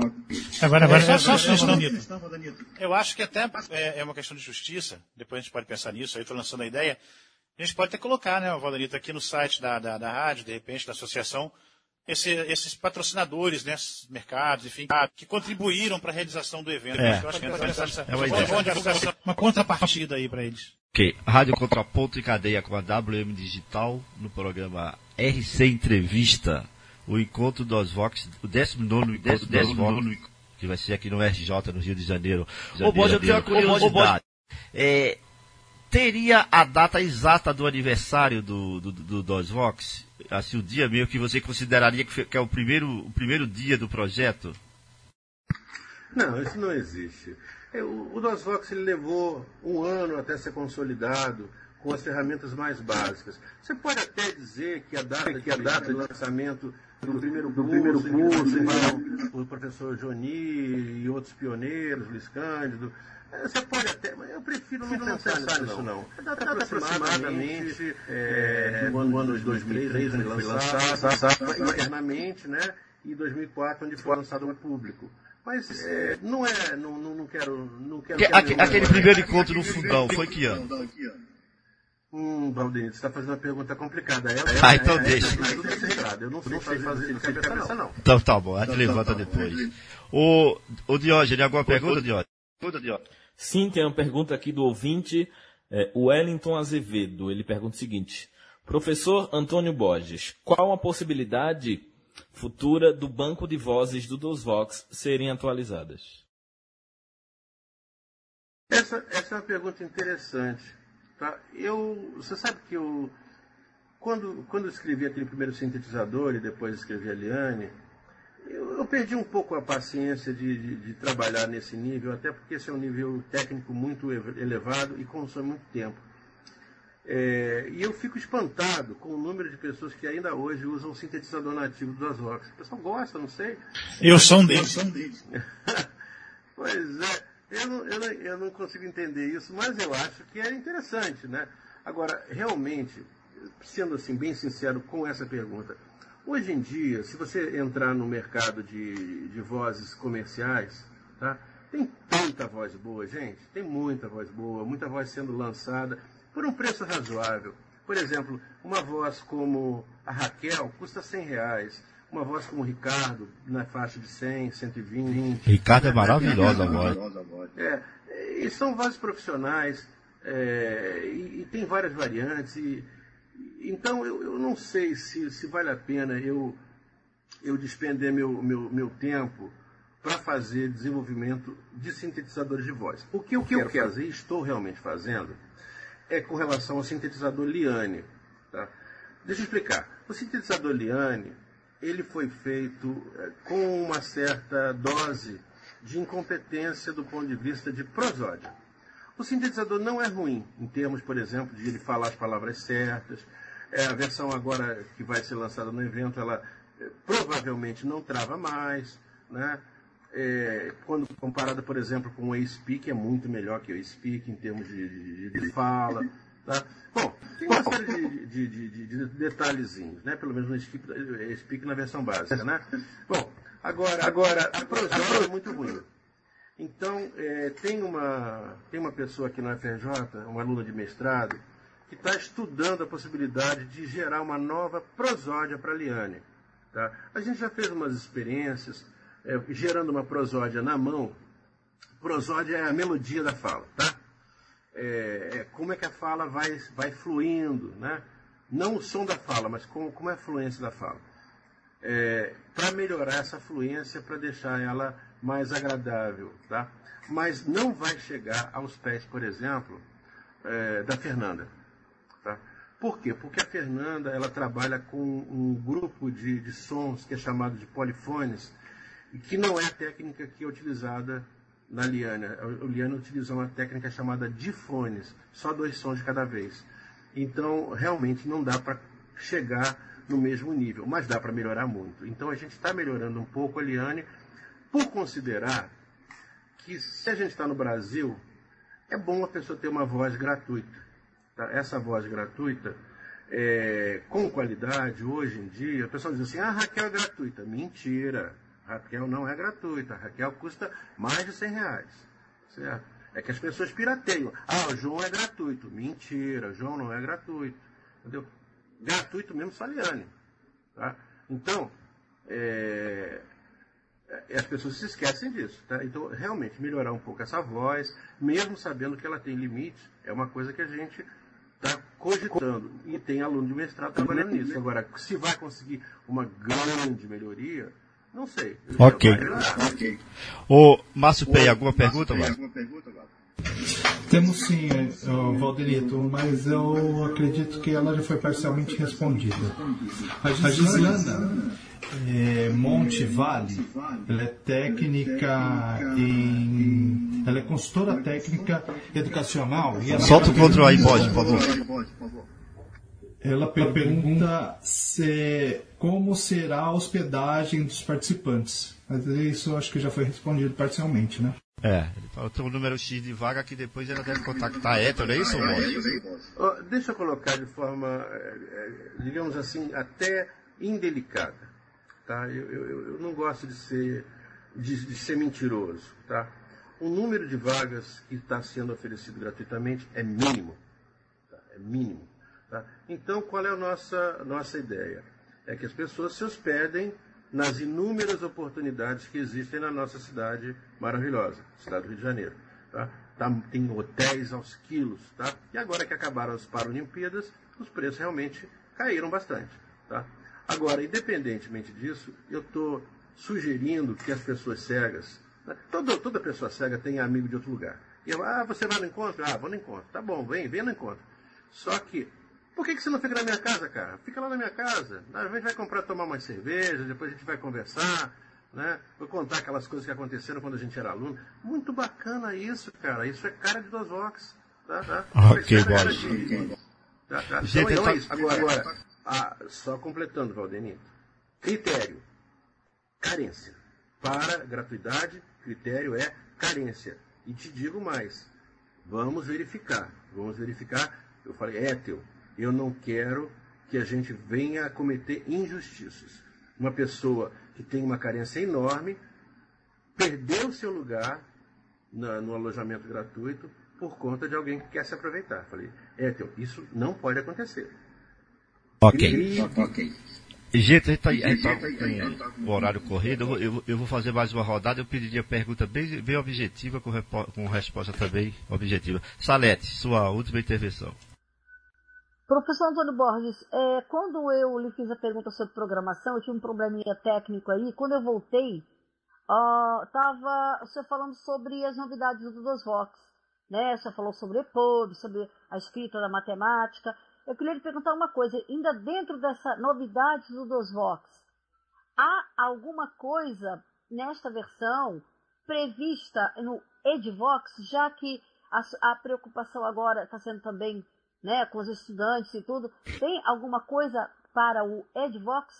Agora, agora é, só, só uma questão, Danito. Eu acho que até é, é uma questão de justiça, depois a gente pode pensar nisso, aí estou lançando a ideia. A gente pode até colocar, né, o Valdanito, aqui no site da, da, da rádio, de repente, da associação, esse, esses patrocinadores, né, esses mercados, enfim, que contribuíram para a realização do evento. É. Eu acho que é essa, É uma ideia. uma, uma contrapartida aí para eles. Ok, Rádio Contraponto em cadeia com a W M Digital, no programa R C Entrevista, o encontro dos Vox, o décimo nono encontro dos Vox, que vai ser aqui no R J, no Rio de Janeiro. Ô, Bode, eu tenho uma curiosidade. É, teria a data exata do aniversário do, do, do DOSVox? Assim, o dia meio que você consideraria que, que é o primeiro, o primeiro dia do projeto? Não, isso não existe. O, o DOSVox ele levou um ano até ser consolidado com as ferramentas mais básicas. Você pode até dizer que a data, que a data de lançamento do primeiro curso, do primeiro curso o professor Johnny e outros pioneiros, Luiz Cândido, você pode até, mas eu prefiro não, não pensar nisso não. A data, a data aproximadamente é, no ano de dois mil e três, onde foi lançado, internamente, né, e dois mil e quatro, onde foi lançado ao público. Mas é, não é, não, não, não quero... Não quero que, aquele, aquele primeiro encontro no fundão, foi que ano? Hum, Valdir, você está fazendo uma pergunta complicada. É, ah, então é, deixa. É, eu não sei fazer, fazer de cabeça, não. Então tá bom, a gente levanta depois. O, o Diógenes, alguma pergunta, Diógenes? Sim, tem uma pergunta aqui do ouvinte, é, Wellington Azevedo. Ele pergunta o seguinte: Professor Antônio Borges, qual a possibilidade futura do banco de vozes do DOSVox serem atualizadas? Essa, essa é uma pergunta interessante. Tá? Eu, você sabe que eu, quando, quando eu escrevi aquele primeiro sintetizador e depois escrevi a Liane, eu, eu perdi um pouco a paciência de, de, de trabalhar nesse nível, até porque esse é um nível técnico muito elevado e consome muito tempo. É, e eu fico espantado com o número de pessoas que ainda hoje usam o sintetizador nativo do DOSVox. O pessoal gosta, não sei. Eu sou um deles. Pois é. Eu não, eu, não, eu não consigo entender isso, mas eu acho que é interessante, né? Agora, realmente, sendo assim bem sincero com essa pergunta, hoje em dia, se você entrar no mercado de, de vozes comerciais, tá? Tem tanta voz boa, gente, tem muita voz boa, muita voz sendo lançada por um preço razoável. Por exemplo, uma voz como a Raquel custa cem reais. Uma voz como o Ricardo, na faixa de cem, cento e vinte. Ricardo é maravilhosa a voz. É, e são vozes profissionais, é, e, e tem várias variantes. E, então, eu, eu não sei se, se vale a pena eu, eu despender meu, meu, meu tempo para fazer desenvolvimento de sintetizadores de voz. O que eu quero fazer, e estou realmente fazendo, é com relação ao sintetizador Liane. Tá? Deixa eu explicar. O sintetizador Liane, ele foi feito com uma certa dose de incompetência do ponto de vista de prosódia. O sintetizador não é ruim, em termos, por exemplo, de ele falar as palavras certas. É, a versão agora que vai ser lançada no evento, ela é, provavelmente não trava mais, né? É, quando comparada, por exemplo, com o A-Speak, é muito melhor que o A-Speak em termos de, de, de fala. Tá? Bom, tem uma série de, de, de, de, de detalhezinhos, né? Pelo menos no Speak na versão básica, né? Bom, agora, agora a prosódia é muito ruim. Então, é, tem, uma, tem uma pessoa aqui no F R J, uma aluna de mestrado, que está estudando a possibilidade de gerar uma nova prosódia para a Liane. Tá? A gente já fez umas experiências é, gerando uma prosódia na mão. Prosódia é a melodia da fala, tá? É, é, como é que a fala vai, vai fluindo, né? Não o som da fala, mas como, como é a fluência da fala. É, para melhorar essa fluência, para deixar ela mais agradável, tá? Mas não vai chegar aos pés, por exemplo, é, da Fernanda. Tá? Por quê? Porque a Fernanda ela trabalha com um grupo de, de sons que é chamado de polifones, e que não é a técnica que é utilizada na Liane. A Liane utiliza uma técnica chamada difones, só dois sons de cada vez. Então, realmente não dá para chegar no mesmo nível, mas dá para melhorar muito. Então, a gente está melhorando um pouco a Liane, por considerar que, se a gente está no Brasil, é bom a pessoa ter uma voz gratuita. Tá? Essa voz gratuita, é, com qualidade, hoje em dia, a pessoa diz assim, ah, a Raquel é gratuita. Mentira! Raquel não é gratuita. A Raquel custa mais de cem reais. Certo? É que as pessoas pirateiam. Ah, o João é gratuito. Mentira, o João não é gratuito. Entendeu? Gratuito mesmo só Liane. Tá? Então, é, as pessoas se esquecem disso. Tá? Então, realmente, melhorar um pouco essa voz, mesmo sabendo que ela tem limite, é uma coisa que a gente está cogitando. E tem aluno de mestrado trabalhando nisso. Agora, se vai conseguir uma grande melhoria, não sei. Ok. ok. Ô, Márcio Pei, alguma pergunta, Márcio? Temos sim, uh, Valdenito, mas eu acredito que ela já foi parcialmente respondida. A Gislana é, Monte Vale, ela é técnica em... Ela é consultora técnica educacional. E ela Solta o controle aí, pode, por favor. Ela pergunta se, como será a hospedagem dos participantes. Mas isso eu acho que já foi respondido parcialmente, né? É, ele falou tem um número X de vaga que depois ela deve contactar a Hétero, é isso, oh, Deixa eu colocar de forma, digamos assim, até indelicada. Tá? Eu, eu, eu não gosto de ser, de, de ser mentiroso. Tá? O número de vagas que está sendo oferecido gratuitamente é mínimo. Tá? É mínimo. Tá? Então, qual é a nossa, nossa ideia? É que as pessoas se hospedem nas inúmeras oportunidades que existem na nossa cidade maravilhosa, cidade do Rio de Janeiro. Tá? Tá, tem hotéis aos quilos. Tá? E agora que acabaram as Paralimpíadas, os preços realmente caíram bastante. Tá? Agora, independentemente disso, eu estou sugerindo que as pessoas cegas, né? toda, toda pessoa cega tem amigo de outro lugar. E eu, ah, você vai no encontro? Ah, vou no encontro. Tá bom, vem, vem no encontro. Só que, por que, que você não fica na minha casa, cara? Fica lá na minha casa. A gente vai comprar, tomar umas cervejas, depois a gente vai conversar, né? Vou contar aquelas coisas que aconteceram quando a gente era aluno. Muito bacana isso, cara. Isso é cara de DOSVox. Tá, tá? Ok, bom. De... Tá, tá. Então, então é isso. Agora, agora ah, só completando, Valdenito. Critério. Carência. Para gratuidade, critério é carência. E te digo mais. Vamos verificar. Vamos verificar. Eu falei, Hétero. Eu não quero que a gente venha a cometer injustiças. Uma pessoa que tem uma carência enorme perdeu seu lugar na, no alojamento gratuito por conta de alguém que quer se aproveitar. Falei, Hétero, isso não pode acontecer. Ok. E... okay. Gente, a gente está com o horário corrido. Eu, eu, eu vou fazer mais uma rodada. Eu pediria pergunta bem, bem objetiva, com, repo, com resposta também objetiva. Salete, sua última intervenção. Professor Antônio Borges, é, quando eu lhe fiz a pergunta sobre programação, eu tinha um probleminha técnico aí. Quando eu voltei, estava uh, você falando sobre as novidades do DOSVox, né? Você falou sobre E P U B, sobre a escrita da matemática. Eu queria lhe perguntar uma coisa, ainda dentro dessa novidade do DOSVox, há alguma coisa nesta versão prevista no EdVox, já que a, a preocupação agora está sendo também, né, com os estudantes e tudo, tem alguma coisa para o EdVox?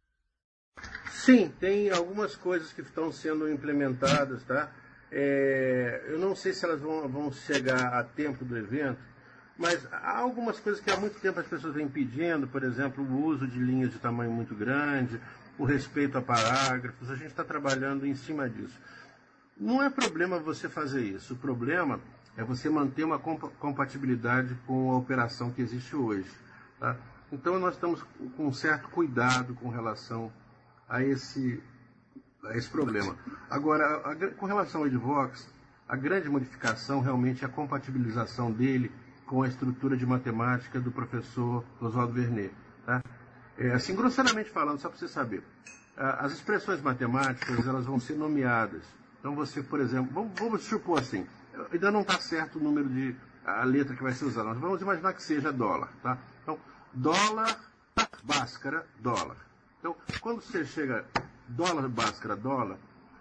Sim, tem algumas coisas que estão sendo implementadas, tá? É, eu não sei se elas vão, vão chegar a tempo do evento, mas há algumas coisas que há muito tempo as pessoas vêm pedindo, por exemplo, o uso de linhas de tamanho muito grande, o respeito a parágrafos, a gente está trabalhando em cima disso. Não é problema você fazer isso, o problema é você manter uma comp- compatibilidade com a operação que existe hoje. Tá? Então nós estamos com um certo cuidado com relação a esse, a esse problema. Agora, a, a, com relação ao EdVox, a grande modificação realmente é a compatibilização dele com a estrutura de matemática do professor Oswaldo Vernet. Tá? É, assim, grosseiramente falando, só para você saber, as expressões matemáticas elas vão ser nomeadas. Então você, por exemplo, vamos, vamos supor assim, ainda não está certo o número de, a letra que vai ser usada, mas vamos imaginar que seja dólar. Tá? Então, dólar, Bhaskara, dólar. Então, quando você chega dólar, Bhaskara, dólar,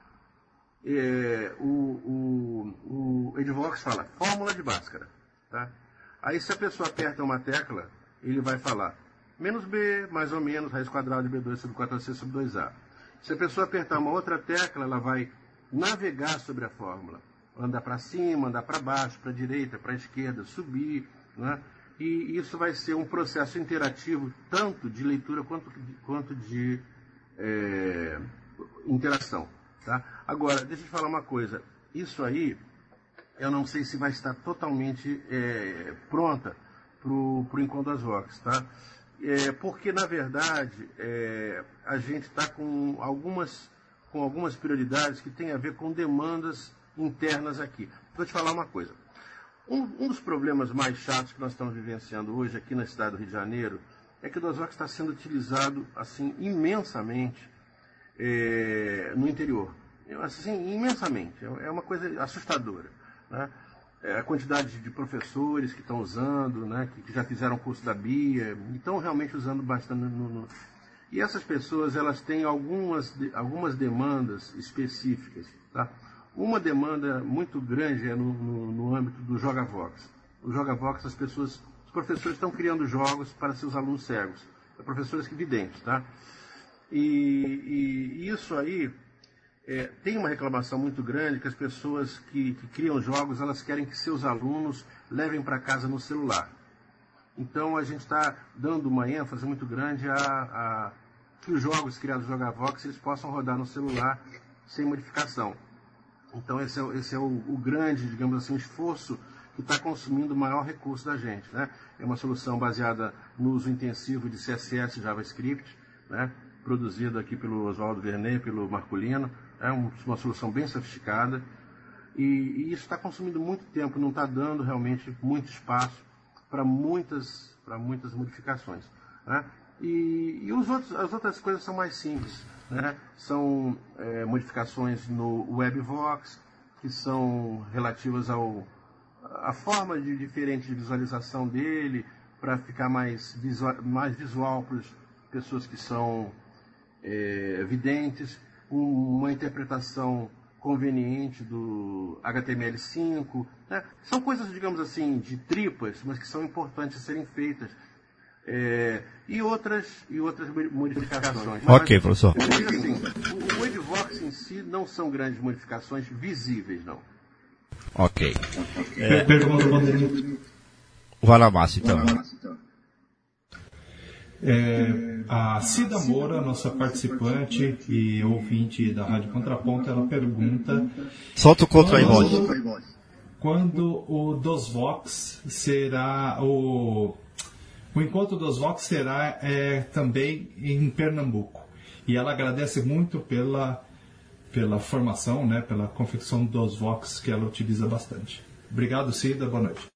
é, o, o, o EdVox fala fórmula de Bhaskara. Tá? Aí se a pessoa aperta uma tecla, ele vai falar menos B, mais ou menos, raiz quadrada de B dois sobre quatro A C sobre dois A. Se a pessoa apertar uma outra tecla, ela vai navegar sobre a fórmula. Andar para cima, andar para baixo, para a direita, para a esquerda, subir. Né? E isso vai ser um processo interativo, tanto de leitura quanto, quanto de é, interação. Tá? Agora, deixa eu te falar uma coisa. Isso aí, eu não sei se vai estar totalmente é, pronta para o encontro das Vox, tá? é, porque, na verdade, é, a gente está com algumas, com algumas prioridades que têm a ver com demandas internas aqui. Vou te falar uma coisa. Um, um dos problemas mais chatos que nós estamos vivenciando hoje aqui na cidade do Rio de Janeiro é que o DOSVOX está sendo utilizado assim imensamente é, no interior. Assim, imensamente. É uma coisa assustadora, né? É, a quantidade de professores que estão usando, né, que, que já fizeram o curso da B I A, e estão realmente usando bastante. No, no... E essas pessoas, elas têm algumas, algumas demandas específicas, tá? Uma demanda muito grande é no, no, no âmbito do JogaVox. O JogaVox, as pessoas, os professores estão criando jogos para seus alunos cegos, professores videntes, tá? E, e, e isso aí é, tem uma reclamação muito grande que as pessoas que, que criam jogos, elas querem que seus alunos levem para casa no celular. Então a gente está dando uma ênfase muito grande a, a que os jogos criados no JogaVox eles possam rodar no celular sem modificação. Então esse é, esse é o, o grande, digamos assim, esforço que está consumindo o maior recurso da gente, né? É uma solução baseada no uso intensivo de C S S e JavaScript, né? Produzido aqui pelo Oswaldo Vernet, pelo Marculino. É um, uma solução bem sofisticada. E, e isso está consumindo muito tempo, não está dando realmente muito espaço para muitas, para muitas modificações, né? E, e os outros, as outras coisas são mais simples, né? São é, modificações no WebVox, que são relativas ao a forma de, diferente de visualização dele, para ficar mais visual, mais visual para as pessoas que são é, videntes, um, uma interpretação conveniente do H T M L cinco, né? São coisas, digamos assim, de tripas, mas que são importantes a serem feitas. É, e outras e outras modificações. Ok, professor. Eu digo assim, o, o WebVox em si não são grandes modificações visíveis, não. Ok. É, Pergunta, Vanderlei. Vai lá, Márcio, então. É, a Cida Moura, nossa participante e ouvinte da Rádio Contraponto, ela pergunta... Solta o contra aí, voz. Quando o DOSVOX será... O, o encontro DOSVOX será é, também em Pernambuco. E ela agradece muito pela... pela formação, né, pela confecção dos Vox que ela utiliza bastante. Obrigado, Cida. Boa noite.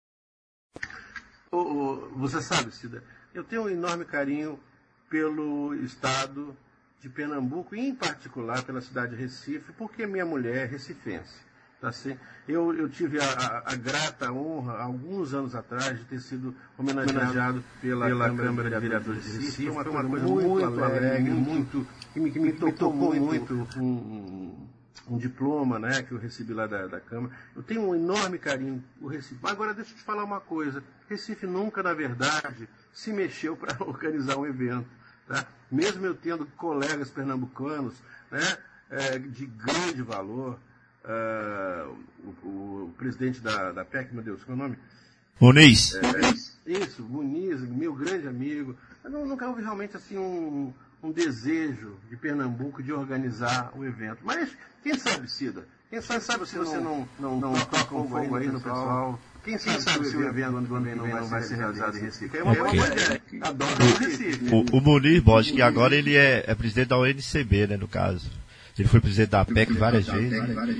Oh, oh, você sabe, Cida, eu tenho um enorme carinho pelo estado de Pernambuco e, em particular, pela cidade de Recife, porque minha mulher é recifense. Tá assim? eu, eu tive a, a, a grata honra, alguns anos atrás, de ter sido homenageado pela, pela Câmara, Câmara de Vereadores de Recife. Foi uma, foi uma coisa muito, muito alegre, muito, que me, que me tocou muito, muito um, um, um diploma, né, que eu recebi lá da, da Câmara. Eu tenho um enorme carinho por Recife. Agora, deixa eu te falar uma coisa. Recife nunca, na verdade, se mexeu para organizar um evento. Tá? Mesmo eu tendo colegas pernambucanos, né, é, de grande valor, Uh, o, o presidente da, da P E C, meu Deus, qual é o nome? Muniz. É, isso, Muniz, meu grande amigo. Não, nunca houve realmente assim um, um desejo de Pernambuco de organizar o evento. Mas, quem sabe, Cida? Quem sabe, sabe se você não, não, não, não toca um fogo aí no pessoal? Quem sabe, quem sabe se o evento do ano, do ano que vem não vai ser realizado em Recife? É uma boa ideia. Adoro Recife. O, o Muniz, Bosch, que agora ele é, é presidente da O N C B, né, no caso. Ele foi presidente da P E C várias vezes.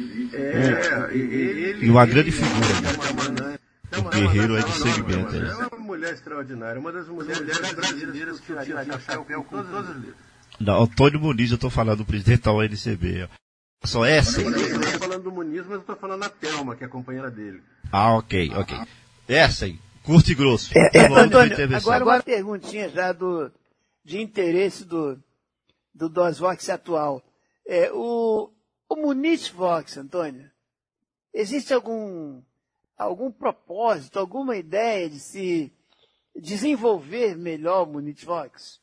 É, ele, e uma grande figura, né? O guerreiro é de segmento. É uma mulher extraordinária, uma das mulheres brasileiras que eu tiraria o chapéu com todas as letras. Não, Antônio Muniz, eu estou falando do presidente da O N C B. Só essa? Eu estou falando do Muniz, mas eu estou falando da Thelma, que é a companheira dele. Ah, ok, ok. Essa aí, curto e grosso. É, é, Antônio, agora uma perguntinha já do, de interesse do, do DOSVOX atual. É, o, o MunizVox, Antônio, existe algum, algum propósito, alguma ideia de se desenvolver melhor o MunizVox?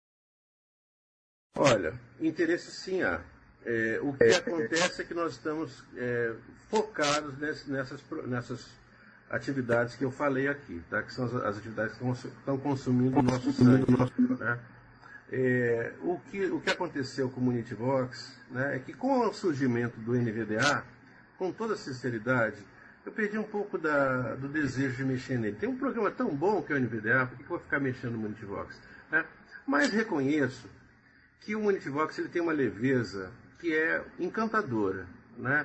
Olha, interesse sim há. É, o que acontece é que nós estamos é, focados nesse, nessas, nessas atividades que eu falei aqui, tá? Que são as, as atividades que estão consumindo o nosso sangue, né? É, o, que, o que aconteceu com o MunizVox, né, é que com o surgimento do N V D A, com toda sinceridade, eu perdi um pouco da, do desejo de mexer nele. Tem um programa tão bom que é o N V D A, por que eu vou ficar mexendo no MunizVox? né? Mas reconheço que o Unityvox ele tem uma leveza que é encantadora, né?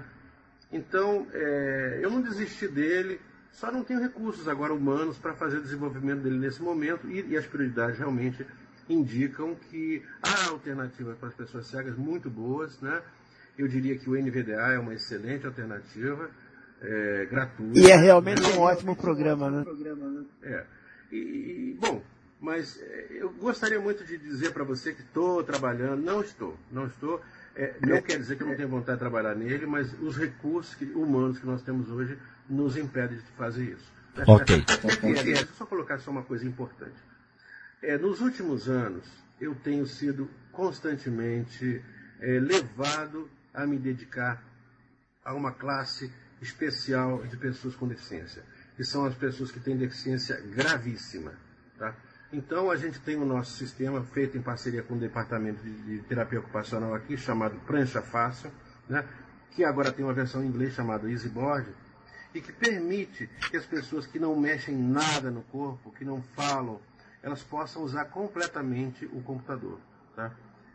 Então, é, eu não desisti dele, só não tenho recursos agora humanos para fazer o desenvolvimento dele nesse momento, e, e as prioridades realmente indicam que há alternativas para as pessoas cegas muito boas, né? Eu diria que o N V D A é uma excelente alternativa, é, gratuita. E é realmente um ótimo programa, né? É. E, e, bom, mas é, eu gostaria muito de dizer para você que estou trabalhando, não estou, não estou. É, não quer dizer que eu não tenho vontade de trabalhar nele, mas os recursos que, humanos que nós temos hoje nos impedem de fazer isso. Ok. Deixa eu só colocar só uma coisa importante. É, nos últimos anos, eu tenho sido constantemente é, levado a me dedicar a uma classe especial de pessoas com deficiência, que são as pessoas que têm deficiência gravíssima. Tá? Então, a gente tem o nosso sistema feito em parceria com o Departamento de Terapia Ocupacional aqui, chamado Prancha Fácil, né? Que agora tem uma versão em inglês chamada EasyBoard, e que permite que as pessoas que não mexem nada no corpo, que não falam, elas possam usar completamente o computador. Tá?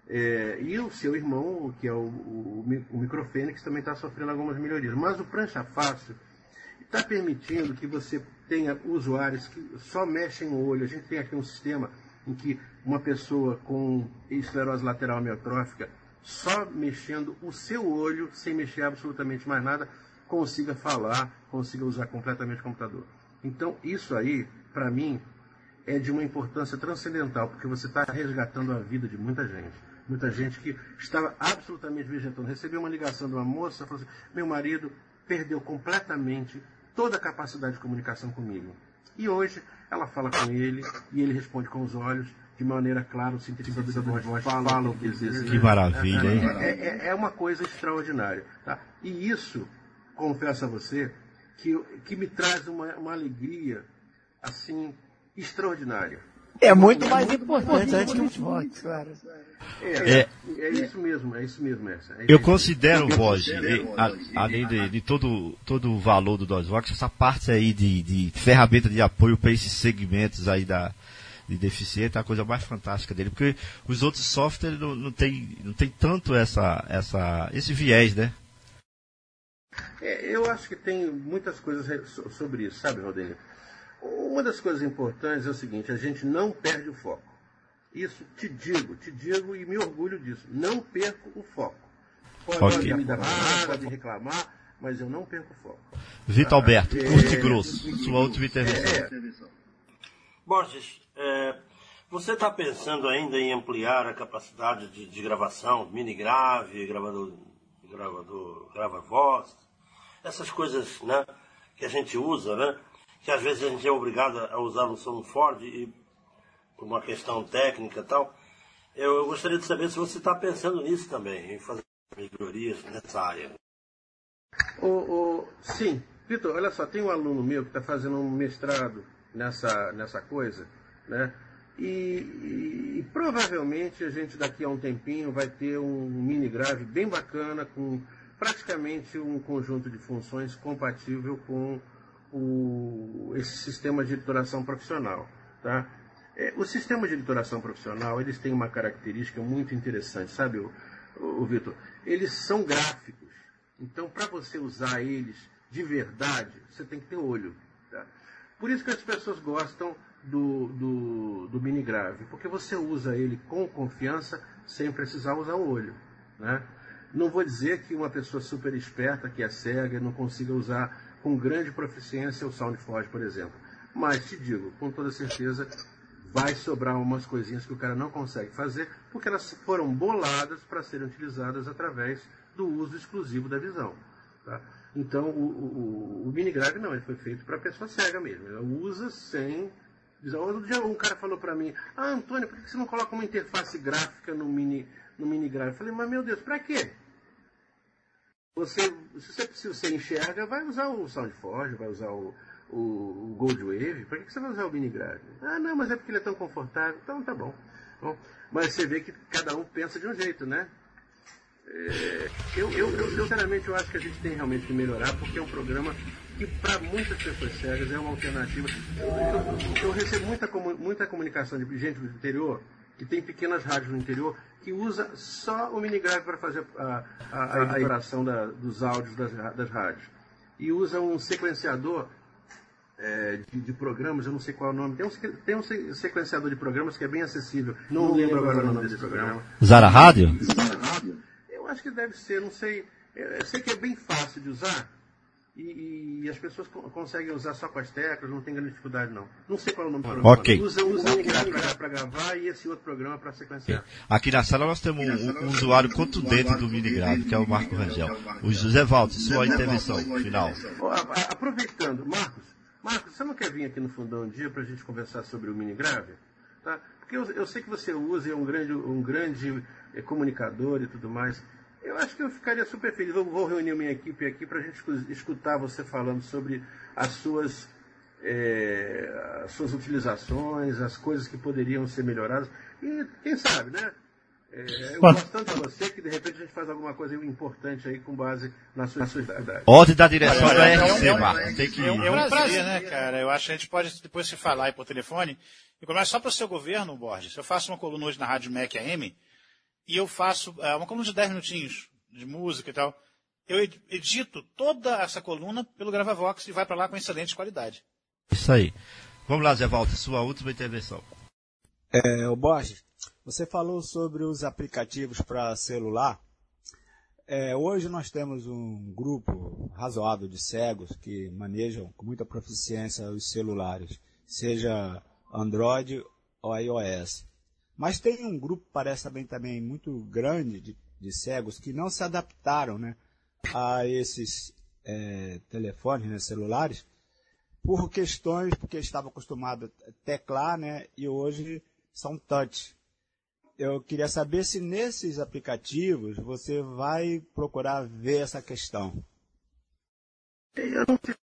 É, e o seu irmão, que é o, o, o Microfênix, também está sofrendo algumas melhorias. Mas o Prancha Fácil está permitindo que você tenha usuários que só mexem o olho. A gente tem aqui um sistema em que uma pessoa com esclerose lateral amiotrófica, só mexendo o seu olho, sem mexer absolutamente mais nada, consiga falar, consiga usar completamente o computador. Então, isso aí, para mim, é de uma importância transcendental, porque você está resgatando a vida de muita gente. Muita gente que estava absolutamente vegetando. Recebi uma ligação de uma moça, falou assim, meu marido perdeu completamente toda a capacidade de comunicação comigo. E hoje ela fala com ele e ele responde com os olhos, de maneira clara, o sintetizador de voz fala, fala o que deseja. Que maravilha, hein? É, é, é uma coisa extraordinária. Tá? E isso, confesso a você, que, que me traz uma, uma alegria, assim, extraordinária. É muito mais importante antes que um Vox, claro. É, é, é isso mesmo, é isso mesmo. Essa. É eu isso. considero, Borges, além de, de todo, todo o valor do DOSVox, essa parte aí de, de ferramenta de apoio para esses segmentos aí da, de deficiente é a coisa mais fantástica dele, porque os outros softwares não, não tem, não tem tanto essa, essa, esse viés, né? É, eu acho que tem muitas coisas sobre isso, sabe, Rodrigo? Uma das coisas importantes é o seguinte, a gente não perde o foco. Isso te digo, te digo e me orgulho disso. Não perco o foco. Pode okay. me dar nada, pode reclamar, mas eu não perco o foco. Vitor Alberto, é, curto e grosso, sua última intervenção. É, é. Borges, é, você está pensando ainda em ampliar a capacidade de, de gravação, mini grave, gravador, gravador, grava-voz, essas coisas, né, que a gente usa, né? Que às vezes a gente é obrigado a usar um som Ford e por uma questão técnica e tal. Eu, eu gostaria de saber se você está pensando nisso também, em fazer melhorias nessa área. O, o, sim, Vitor, olha só, tem um aluno meu que está fazendo um mestrado nessa, nessa coisa, né? E, e, e provavelmente a gente daqui a um tempinho vai ter um mini grave bem bacana, com praticamente um conjunto de funções compatível com O, esse sistema de editoração profissional. Tá? É, o sistema de editoração profissional, eles têm uma característica muito interessante, sabe, o, o, o Vitor? Eles são gráficos. Então, para você usar eles de verdade, você tem que ter olho. Tá? Por isso que as pessoas gostam do, do, do mini grave, porque você usa ele com confiança, sem precisar usar o olho. Né? Não vou dizer que uma pessoa super esperta, que é cega, não consiga usar com grande proficiência o SoundForge, por exemplo. Mas, te digo, com toda certeza, vai sobrar umas coisinhas que o cara não consegue fazer, porque elas foram boladas para serem utilizadas através do uso exclusivo da visão. Tá? Então, o, o, o mini grave não, ele foi feito para pessoa cega mesmo. Ela usa sem visão. Outro dia um cara falou para mim, ah, Antônio, por que você não coloca uma interface gráfica no mini, no mini grave? Eu falei, mas meu Deus, para quê? Você, se você, se você enxerga, vai usar o SoundForge, vai usar o, o, o Goldwave. Para que você vai usar o mini grave? Ah, não, mas é porque ele é tão confortável. Então tá bom. bom mas você vê que cada um pensa de um jeito, né? É, eu, eu, eu, sinceramente, eu acho que a gente tem realmente que melhorar, porque é um programa que para muitas pessoas cegas é uma alternativa. Eu, eu, eu recebo muita, muita comunicação de gente do interior, que tem pequenas rádios no interior, que usa só o minigrave para fazer a, a, a editoração da, dos áudios das, das rádios. E usa um sequenciador é, de, de programas, eu não sei qual é o nome. Tem um, tem um sequenciador de programas que é bem acessível. Não, não lembro agora o nome desse programa. Zara Rádio? Eu acho que deve ser, não sei. Eu sei que é bem fácil de usar. E, e as pessoas co conseguem usar só com as teclas, não tem grande dificuldade não. Não sei qual é o nome do programa. Ok. Usa, usa o minigrave para gravar e esse outro programa para sequenciar. Aqui na sala nós temos um, um usuário contundente do minigrave, que é o Marco Rangel. O José Walter, sua intervenção final. Aproveitando, Marcos, Marcos, você não quer vir aqui no fundão um dia para a gente conversar sobre o minigrave? Tá? Porque eu, eu sei que você usa e é um grande, um grande é, comunicador e tudo mais. Eu acho que eu ficaria super feliz. Eu vou reunir minha equipe aqui para a gente escutar você falando sobre as suas, é, as suas utilizações, as coisas que poderiam ser melhoradas. E quem sabe, né? É, eu gosto tanto de você que de repente a gente faz alguma coisa importante aí com base na sua, na sua idade. Ordem da direção da R C, Marcos. Tem que ir. É um prazer, né, cara? Eu acho que a gente pode depois se falar aí por telefone. E começa só para o seu governo, Borges. Eu faço uma coluna hoje na Rádio M E C A M. E eu faço é, uma coluna de dez minutinhos de música e tal. Eu edito toda essa coluna pelo GravaVox e vai para lá com excelente qualidade. Isso aí. Vamos lá, Zé Walter, sua última intervenção. É, o Borges, você falou sobre os aplicativos para celular. É, hoje nós temos um grupo razoável de cegos que manejam com muita proficiência os celulares, seja Android ou iOS. Mas tem um grupo, parece também, também muito grande de, de cegos que não se adaptaram, né, a esses é, telefones, né, celulares, por questões, porque estavam acostumados a teclar, né, e hoje são touch. Eu queria saber se nesses aplicativos você vai procurar ver essa questão. Eu não sei.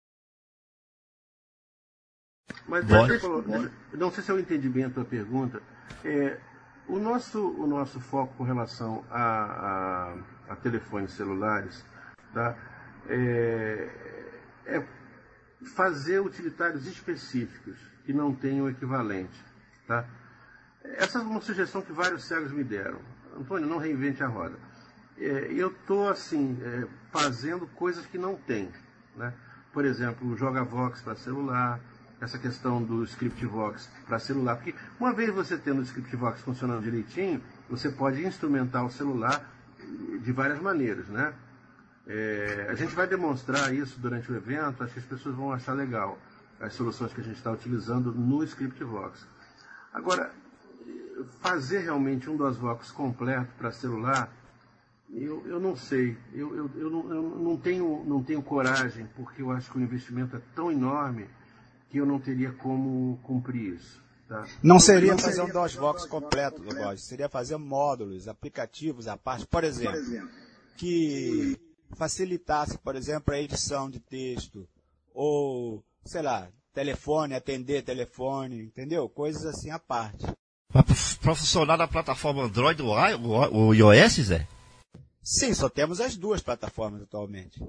Mas você falou, não sei se eu entendi bem a tua pergunta. É, o, nosso, o nosso foco com relação a, a, a telefones celulares, tá, é, é fazer utilitários específicos que não tenham equivalente. Tá? Essa é uma sugestão que vários cegos me deram. Antônio, não reinvente a roda. É, eu estou assim, é, fazendo coisas que não tem. Né? Por exemplo, o JogaVox para celular, essa questão do ScriptVox para celular, porque uma vez você tendo o ScriptVox funcionando direitinho, você pode instrumentar o celular de várias maneiras, né? É, a gente vai demonstrar isso durante o evento, acho que as pessoas vão achar legal as soluções que a gente está utilizando no ScriptVox. Agora, fazer realmente um DOSVox completo para celular, eu, eu não sei, eu, eu, eu, não, eu não, tenho, não tenho coragem, porque eu acho que o investimento é tão enorme que eu não teria como cumprir isso. Tá? Não seria não fazer seria um DOSVox completo, completo. Seria fazer módulos, aplicativos à parte, por exemplo, por exemplo, que facilitasse, por exemplo, a edição de texto, ou, sei lá, telefone, atender telefone, entendeu? Coisas assim à parte. Para funcionar na plataforma Android ou iOS, Zé? Sim, só temos as duas plataformas atualmente.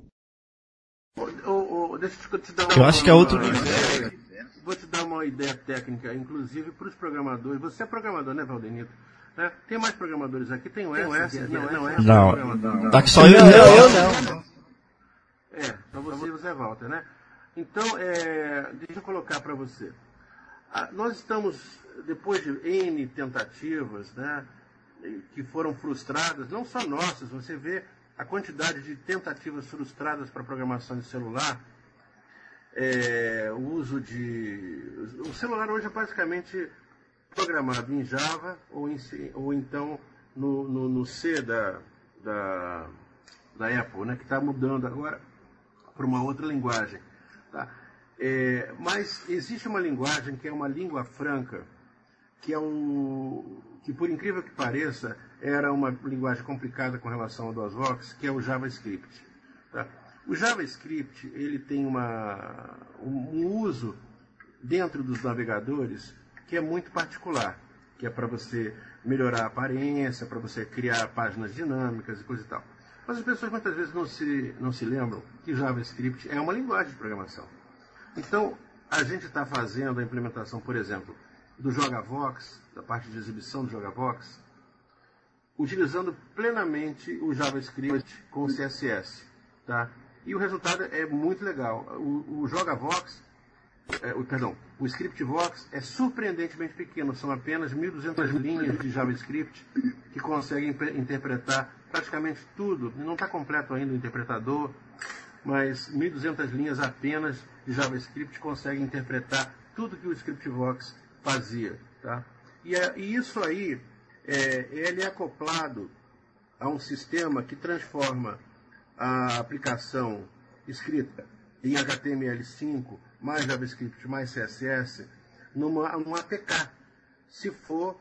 Oh, oh, deixa eu te dar uma, eu acho que é outro nível. Vou te dar uma ideia técnica, inclusive para os programadores. Você é programador, né, Valdenito? Né? Tem mais programadores aqui? Tem o S? Tem o S? Não, não, é não. não. Tá aqui só eu, não, eu, eu não. É, só você e o Zé Walter, né? Então, é, deixa eu colocar para você. Ah, nós estamos, depois de N tentativas, né, que foram frustradas, não só nossas, você vê a quantidade de tentativas frustradas para programação de celular, é, o uso de... O celular hoje é basicamente programado em Java ou, em, ou então no, no, no C da, da, da Apple, né, que está mudando agora para uma outra linguagem. Tá? É, mas existe uma linguagem que é uma língua franca, que é um... que por incrível que pareça, era uma linguagem complicada com relação ao DOSVox, que é o JavaScript. Tá? O JavaScript ele tem uma, um uso dentro dos navegadores que é muito particular, que é para você melhorar a aparência, para você criar páginas dinâmicas e coisa e tal. Mas as pessoas muitas vezes não se, não se lembram que JavaScript é uma linguagem de programação. Então, a gente está fazendo a implementação, por exemplo, do JogaVox, da parte de exibição do JogaVox, utilizando plenamente o JavaScript com o C S S. Tá? E o resultado é muito legal. O, o JogaVox, é, o, perdão, o ScriptVox é surpreendentemente pequeno. São apenas mil e duzentas linhas de JavaScript que conseguem interpretar praticamente tudo. Não está completo ainda o interpretador, mas mil e duzentas linhas apenas de JavaScript conseguem interpretar tudo que o ScriptVox fazia. Tá? E, é, e isso aí, é, ele é acoplado a um sistema que transforma a aplicação escrita em H T M L cinco, mais JavaScript, mais C S S, numa, numa A P K, se for,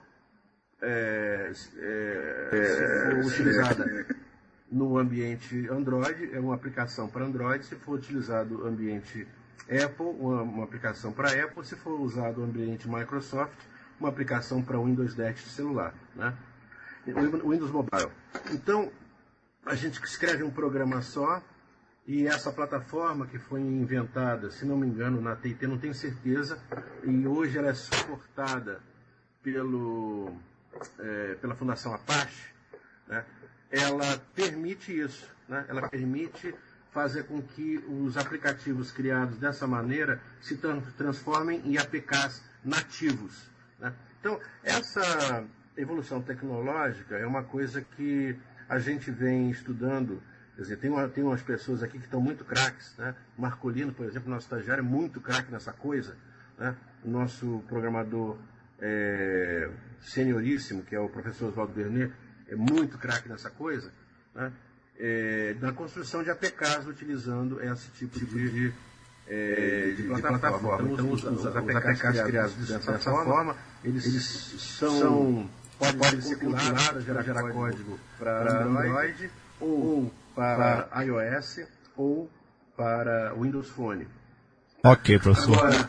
é, é, se for utilizada no ambiente Android, é uma aplicação para Android. Se for utilizado no ambiente Apple, uma, uma aplicação para Apple. Se for usado no ambiente Microsoft, uma aplicação para Windows dez celular, né? Windows Mobile. Então, a gente escreve um programa só, e essa plataforma que foi inventada, se não me engano, na T I T, não tenho certeza, e hoje ela é suportada pelo, é, pela Fundação Apache, né? Ela permite isso, né? Ela permite fazer com que os aplicativos criados dessa maneira se transformem em A P Ks nativos, né? Então, essa evolução tecnológica é uma coisa que a gente vem estudando. Quer dizer, tem, uma, tem umas pessoas aqui que estão muito craques, né? Marcolino, por exemplo, nosso estagiário, é muito craque nessa coisa, né? O nosso programador é, senioríssimo, que é o professor Oswaldo Bernet, é muito craque nessa coisa, né? É, na construção de A P Ks utilizando esse tipo de, de, é, de, de plataforma. Então, os, os, os A P Ks criados dessa, dessa forma, eles, eles são, são podem, podem ser compilados, gerar, gerar código para Android, ou para iOS, ou para Windows Phone. Ok, professor. Agora,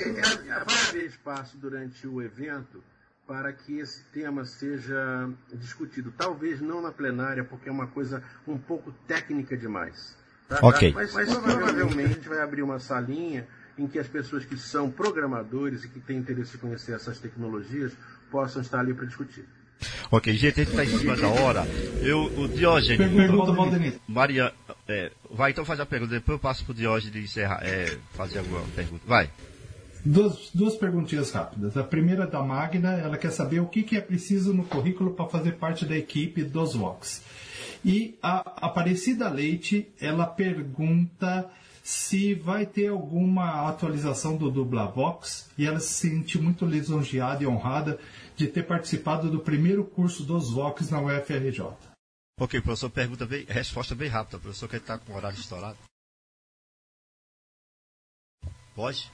vai haver espaço durante o evento para que esse tema seja discutido. Talvez não na plenária, porque é uma coisa um pouco técnica demais. Tá? Ok. Mas, mas provavelmente a gente vai abrir uma salinha em que as pessoas que são programadores e que têm interesse em conhecer essas tecnologias possam estar ali para discutir. Ok, gente, a gente está em cima da hora. Eu, o Diógenes... Pergunta, Valdenito. Maria, é, vai então fazer a pergunta, depois eu passo para o Diógenes encerrar, é, fazer alguma pergunta. Vai. Duas, duas perguntinhas rápidas. A primeira da Magna, ela quer saber o que, que é preciso no currículo para fazer parte da equipe dos Vox. E a Aparecida Leite, ela pergunta se vai ter alguma atualização do DublaVox, e ela se sente muito lisonjeada e honrada de ter participado do primeiro curso dos Vox na U F R J. Ok, professor, pergunta bem, resposta bem rápida, professor, que ele está com o horário estourado. Pode?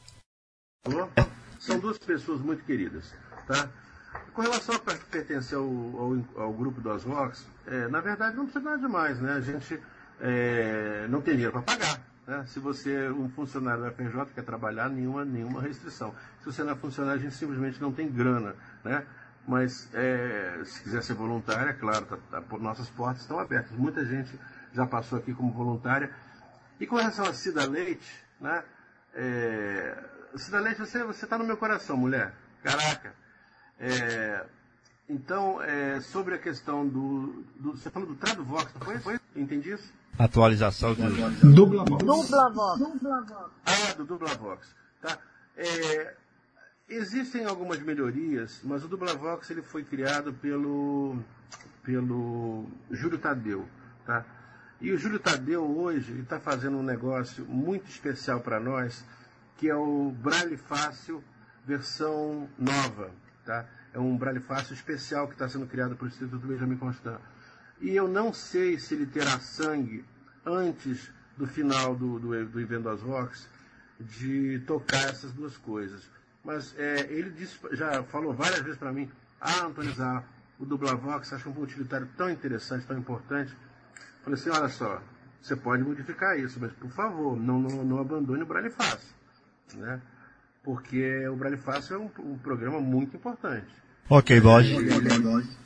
São duas pessoas muito queridas, tá? Com relação a pertencer ao, ao, ao grupo do Osvox, é, na verdade não precisa nada demais, né? A gente é, não tem dinheiro para pagar, né? Se você é um funcionário da F R J, quer trabalhar, nenhuma, nenhuma restrição. Se você não é funcionário, a gente simplesmente não tem grana, né? Mas é, se quiser ser voluntária, claro, tá, tá, nossas portas estão abertas. Muita gente já passou aqui como voluntária. E com relação a Cida Leite, né? É, Cida Leite, você está no meu coração, mulher. Caraca. É, então, é, sobre a questão do, do... Você falou do TraduVox, não foi? foi? Entendi isso? Atualização do... DublaVox. DublaVox. Ah, do DublaVox. Tá. É, existem algumas melhorias, mas o DublaVox ele foi criado pelo, pelo Júlio Tadeu. Tá? E o Júlio Tadeu hoje está fazendo um negócio muito especial para nós, que é o Braille Fácil versão nova. Tá? É um Braille Fácil especial que está sendo criado pelo Instituto Benjamin Constant. E eu não sei se ele terá sangue antes do final do, do, do evento das Vox de tocar essas duas coisas. Mas é, ele disse, já falou várias vezes para mim, ah, Antônio Zá, o DublaVox acho um utilitário tão interessante, tão importante. Eu falei assim, olha só, você pode modificar isso, mas por favor, não, não, não abandone o Braille Fácil, né? Porque o Braille Fácil é um, um programa muito importante. Ok, Borges.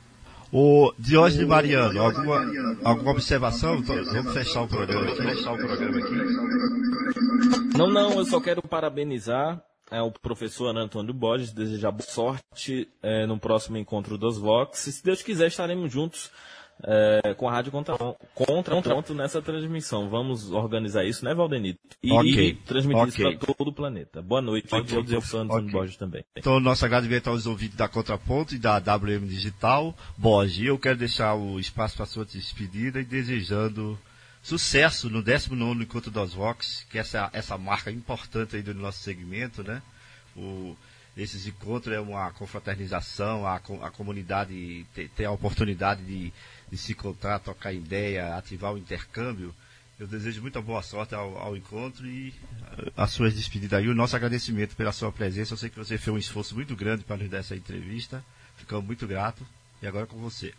O Diógenes Mariano, alguma, alguma observação? Vamos fechar o programa aqui. Fechar o programa aqui. Não, não, eu só quero parabenizar é, o professor Antônio Borges, desejar boa sorte é, no próximo encontro dos Vox. E se Deus quiser, estaremos juntos é, com a Rádio Contra, contra, contra nessa transmissão. Vamos organizar isso, né, Valdenito? E, okay. e transmitir okay. isso para todo o planeta. Boa noite, okay. ao professor Antônio okay. Borges também. Então, nosso agradecimento aos ouvintes da Contraponto e da W M Digital. Borges, eu quero deixar o espaço para a sua despedida e desejando sucesso no décimo nono Encontro dos Vox, que é essa, essa marca importante aí do nosso segmento, né? O, esses encontros é uma confraternização, a, a comunidade tem, tem a oportunidade de, de se encontrar, trocar ideia, ativar o intercâmbio. Eu desejo muita boa sorte ao, ao encontro e as suas despedidas aí. O nosso agradecimento pela sua presença. Eu sei que você fez um esforço muito grande para nos dar essa entrevista. Ficamos muito gratos. E agora é com você.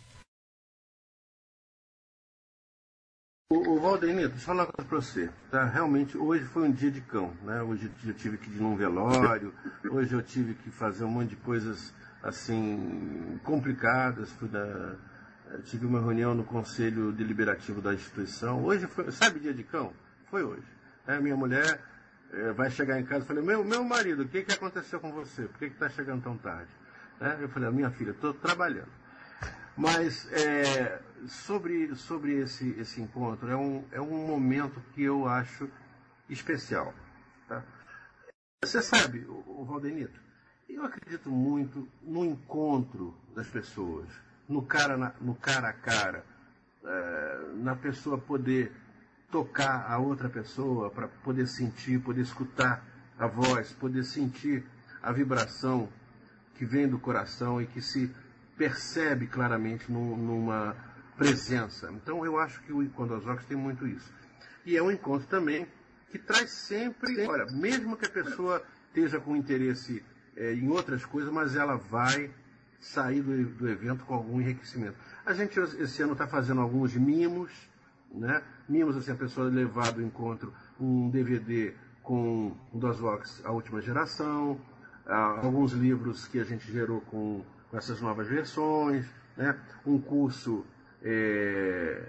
O, o Valdenito, deixa eu falar uma coisa para você. Tá? Realmente, hoje foi um dia de cão. Né? Hoje eu tive que ir num velório. Hoje eu tive que fazer um monte de coisas assim complicadas. Fui da... Tive uma reunião no Conselho Deliberativo da instituição. Hoje foi, sabe dia de cão? Foi hoje. É, minha mulher é, vai chegar em casa e falei, meu, meu marido, o que, que aconteceu com você? Por que está chegando tão tarde? É, eu falei, minha filha, estou trabalhando. Mas é, sobre, sobre esse, esse encontro, é um, é um momento que eu acho especial. Tá? Você sabe, o, o Valdenito, eu acredito muito no encontro das pessoas. No cara, na, no cara a cara, é, na pessoa poder tocar a outra pessoa, para poder sentir, poder escutar a voz, poder sentir a vibração que vem do coração e que se percebe claramente num, numa presença. Então eu acho que o Encontro dos Vox tem muito isso. E é um encontro também que traz sempre, olha, mesmo que a pessoa esteja com interesse é, em outras coisas, mas ela vai sair do, do evento com algum enriquecimento. A gente esse ano está fazendo alguns mimos, né? Mimos, assim, a pessoa levar do encontro um D V D com o dos Vox, a última geração, ah, alguns livros que a gente gerou com, com essas novas versões, né? Um curso, é,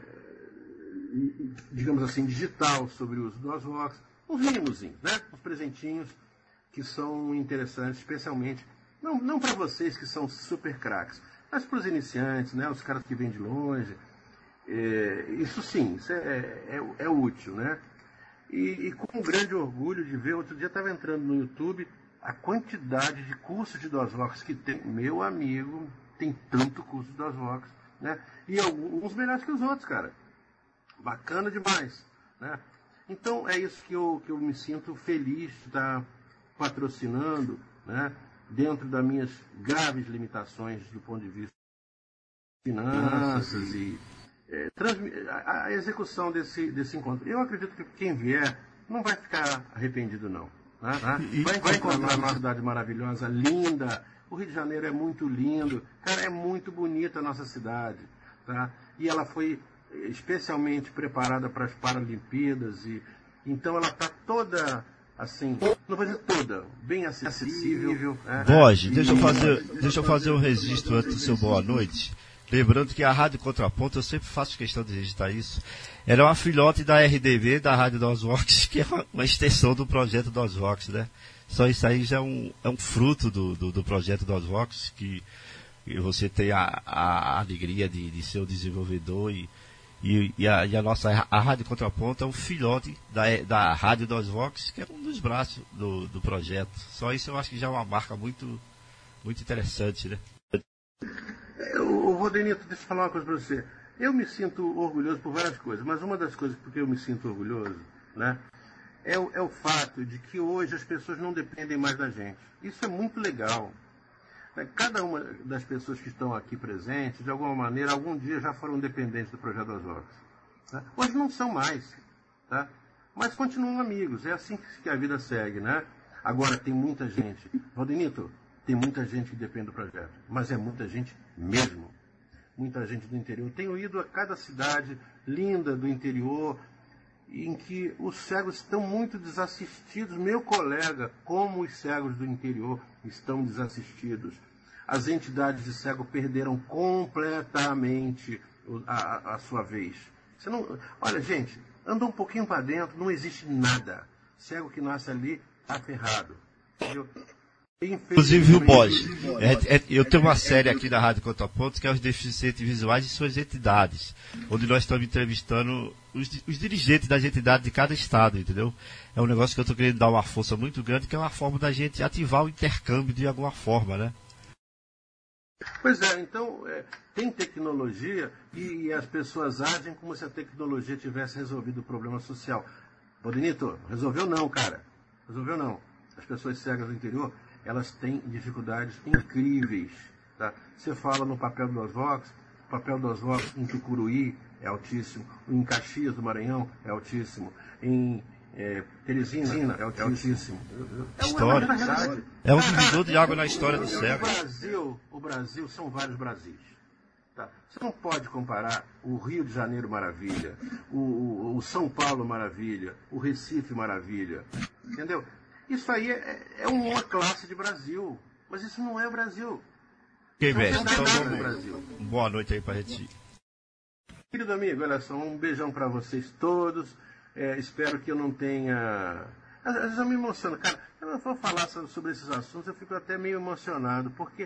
digamos assim, digital sobre o uso dos Vox, uns mimozinhos, né? Uns presentinhos que são interessantes, especialmente Não, não para vocês que são super craques, mas para os iniciantes, né, os caras que vêm de longe. É, isso sim, isso é, é, é útil, né? E, e com um grande orgulho de ver, outro dia estava entrando no YouTube, a quantidade de cursos de dos Vox que tem. Meu amigo, tem tanto curso de dos Vox, né? E alguns melhores que os outros, cara. Bacana demais, né? Então é isso que eu, que eu me sinto feliz de estar patrocinando, né? Dentro das minhas graves limitações do ponto de vista de finanças e é, a, a execução desse, desse encontro. Eu acredito que quem vier não vai ficar arrependido, não. Né? Vai, vai encontrar uma cidade maravilhosa, linda. O Rio de Janeiro é muito lindo. Cara, é muito bonita a nossa cidade. Tá? E ela foi especialmente preparada para as Paralimpíadas. E, então ela está toda... assim, não vou dizer toda, bem acessível. Borges, é, deixa eu fazer, deixa eu fazer um registro antes do seu boa noite. Lembrando que a Rádio Contraponto, eu sempre faço questão de registrar isso, era uma filhote da R D V, da Rádio dos Vox, que é uma, uma extensão do projeto dos Vox, né? Só isso aí já é um, é um fruto do, do, do projeto dos Vox, que você tem a, a alegria de, de ser o desenvolvedor e E, e, a, e a nossa a Rádio Contraponto é um filhote da, da Rádio dos Vox, que é um dos braços do, do projeto. Só isso eu acho que já é uma marca muito, muito interessante, né? O Valdenito, deixa eu falar uma coisa para você. Eu me sinto orgulhoso por várias coisas, mas uma das coisas por que eu me sinto orgulhoso, né, é o, é o fato de que hoje as pessoas não dependem mais da gente. Isso é muito legal. Cada uma das pessoas que estão aqui presentes, de alguma maneira, algum dia já foram dependentes do Projeto dos Vox. Tá? Hoje não são mais, tá? Mas continuam amigos. É assim que a vida segue, né? Agora, tem muita gente. Valdenito, tem muita gente que depende do projeto, mas é muita gente mesmo. Muita gente do interior. Tenho ido a cada cidade linda do interior, em que os cegos estão muito desassistidos. Meu colega, como os cegos do interior estão desassistidos. As entidades de cego perderam completamente a, a, a sua vez. Você não, olha, gente, anda um pouquinho para dentro, não existe nada. Cego que nasce ali está ferrado. Entendeu? Inclusive, o Borges, é, é, eu tenho uma série aqui na Rádio Contraponto que é os deficientes visuais e suas entidades, onde nós estamos entrevistando os, os dirigentes das entidades de cada estado, entendeu? É um negócio que eu estou querendo dar uma força muito grande, que é uma forma da gente ativar o intercâmbio de alguma forma, né? Pois é, então é, tem tecnologia e as pessoas agem como se a tecnologia tivesse resolvido o problema social. Bodenito, resolveu não, cara. Resolveu não. As pessoas cegas do interior, elas têm dificuldades incríveis. Tá? Você fala no papel do Osvox, o papel do Osvox em Tucuruí é altíssimo, em Caxias do Maranhão é altíssimo, em é, Teresina é altíssimo. É história. É um divisor de água na história do cego. cego. O Brasil, o Brasil são vários Brasis. Tá? Você não pode comparar o Rio de Janeiro maravilha, o, o, o São Paulo maravilha, o Recife maravilha. Entendeu? Isso aí é, é uma classe de Brasil, mas isso não é Brasil. Ok, mestre, então vamos... Brasil. Boa noite aí pra gente. Querido amigo, olha só, um beijão para vocês todos. É, espero que eu não tenha... Às vezes eu me emociono. Cara, eu não vou falar sobre esses assuntos, eu fico até meio emocionado, porque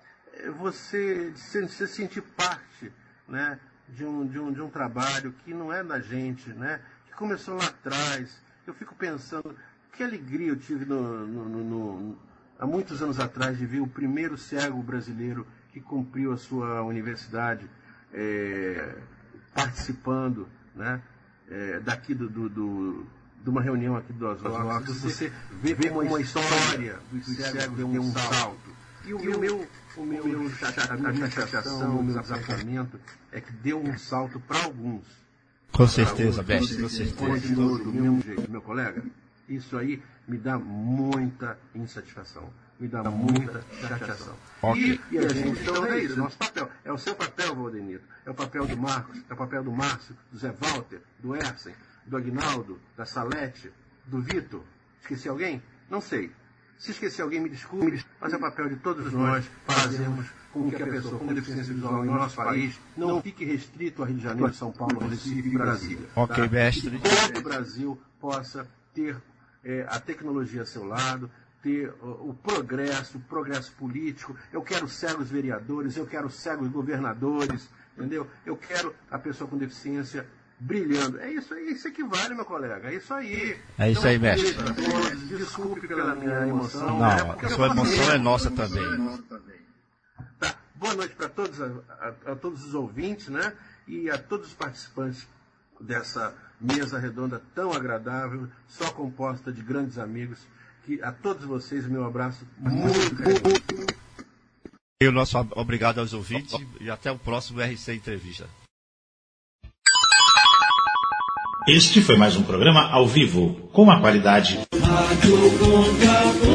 você, você sentir parte, né, de, um, de, um, de um trabalho que não é da gente, né, que começou lá atrás. Eu fico pensando... Que alegria eu tive no, no, no, no, há muitos anos atrás de ver o primeiro cego brasileiro que cumpriu a sua universidade é, participando, né, é, daqui do, do, do, de uma reunião aqui do Osvox. Você vê como a história dos cegos deu um salto. E o meu, meu, o meu, meu a minha chateação, o meu desapontamento é que deu um salto para alguns. Com certeza, mestre, com certeza. Continua do mesmo jeito, meu colega. Isso aí me dá muita insatisfação, me dá muita chateação. Okay. E, e a gente, então é isso, nosso papel. É o seu papel, Valdenito, é o papel do Marcos, é o papel do Márcio, do Zé Walter, do Ersen, do Aguinaldo, da Salete, do Vitor. Esqueci alguém? Não sei. Se esqueci alguém, me desculpe, mas é o papel de todos nós fazermos com que a pessoa com deficiência visual em nosso país não fique restrito a Rio de Janeiro, São Paulo, Recife e Brasília. Ok, tá? mestre. Que todo o Brasil possa ter É, a tecnologia a seu lado, ter o, o progresso, o progresso político. Eu quero cegos vereadores, eu quero cegos governadores, entendeu? Eu quero a pessoa com deficiência brilhando. É isso aí, isso que vale, meu colega, é isso aí. É isso então, aí, mestre. Todos, desculpe pela minha emoção. Não, né? a sua emoção é nossa também. Tá. Boa noite para todos, a, a, a todos os ouvintes, né? E a todos os participantes dessa mesa redonda tão agradável, só composta de grandes amigos, que a todos vocês, meu abraço muito carinhoso. E o nosso obrigado aos ouvintes e até o próximo R C Entrevista. Este foi mais um programa ao vivo, com a qualidade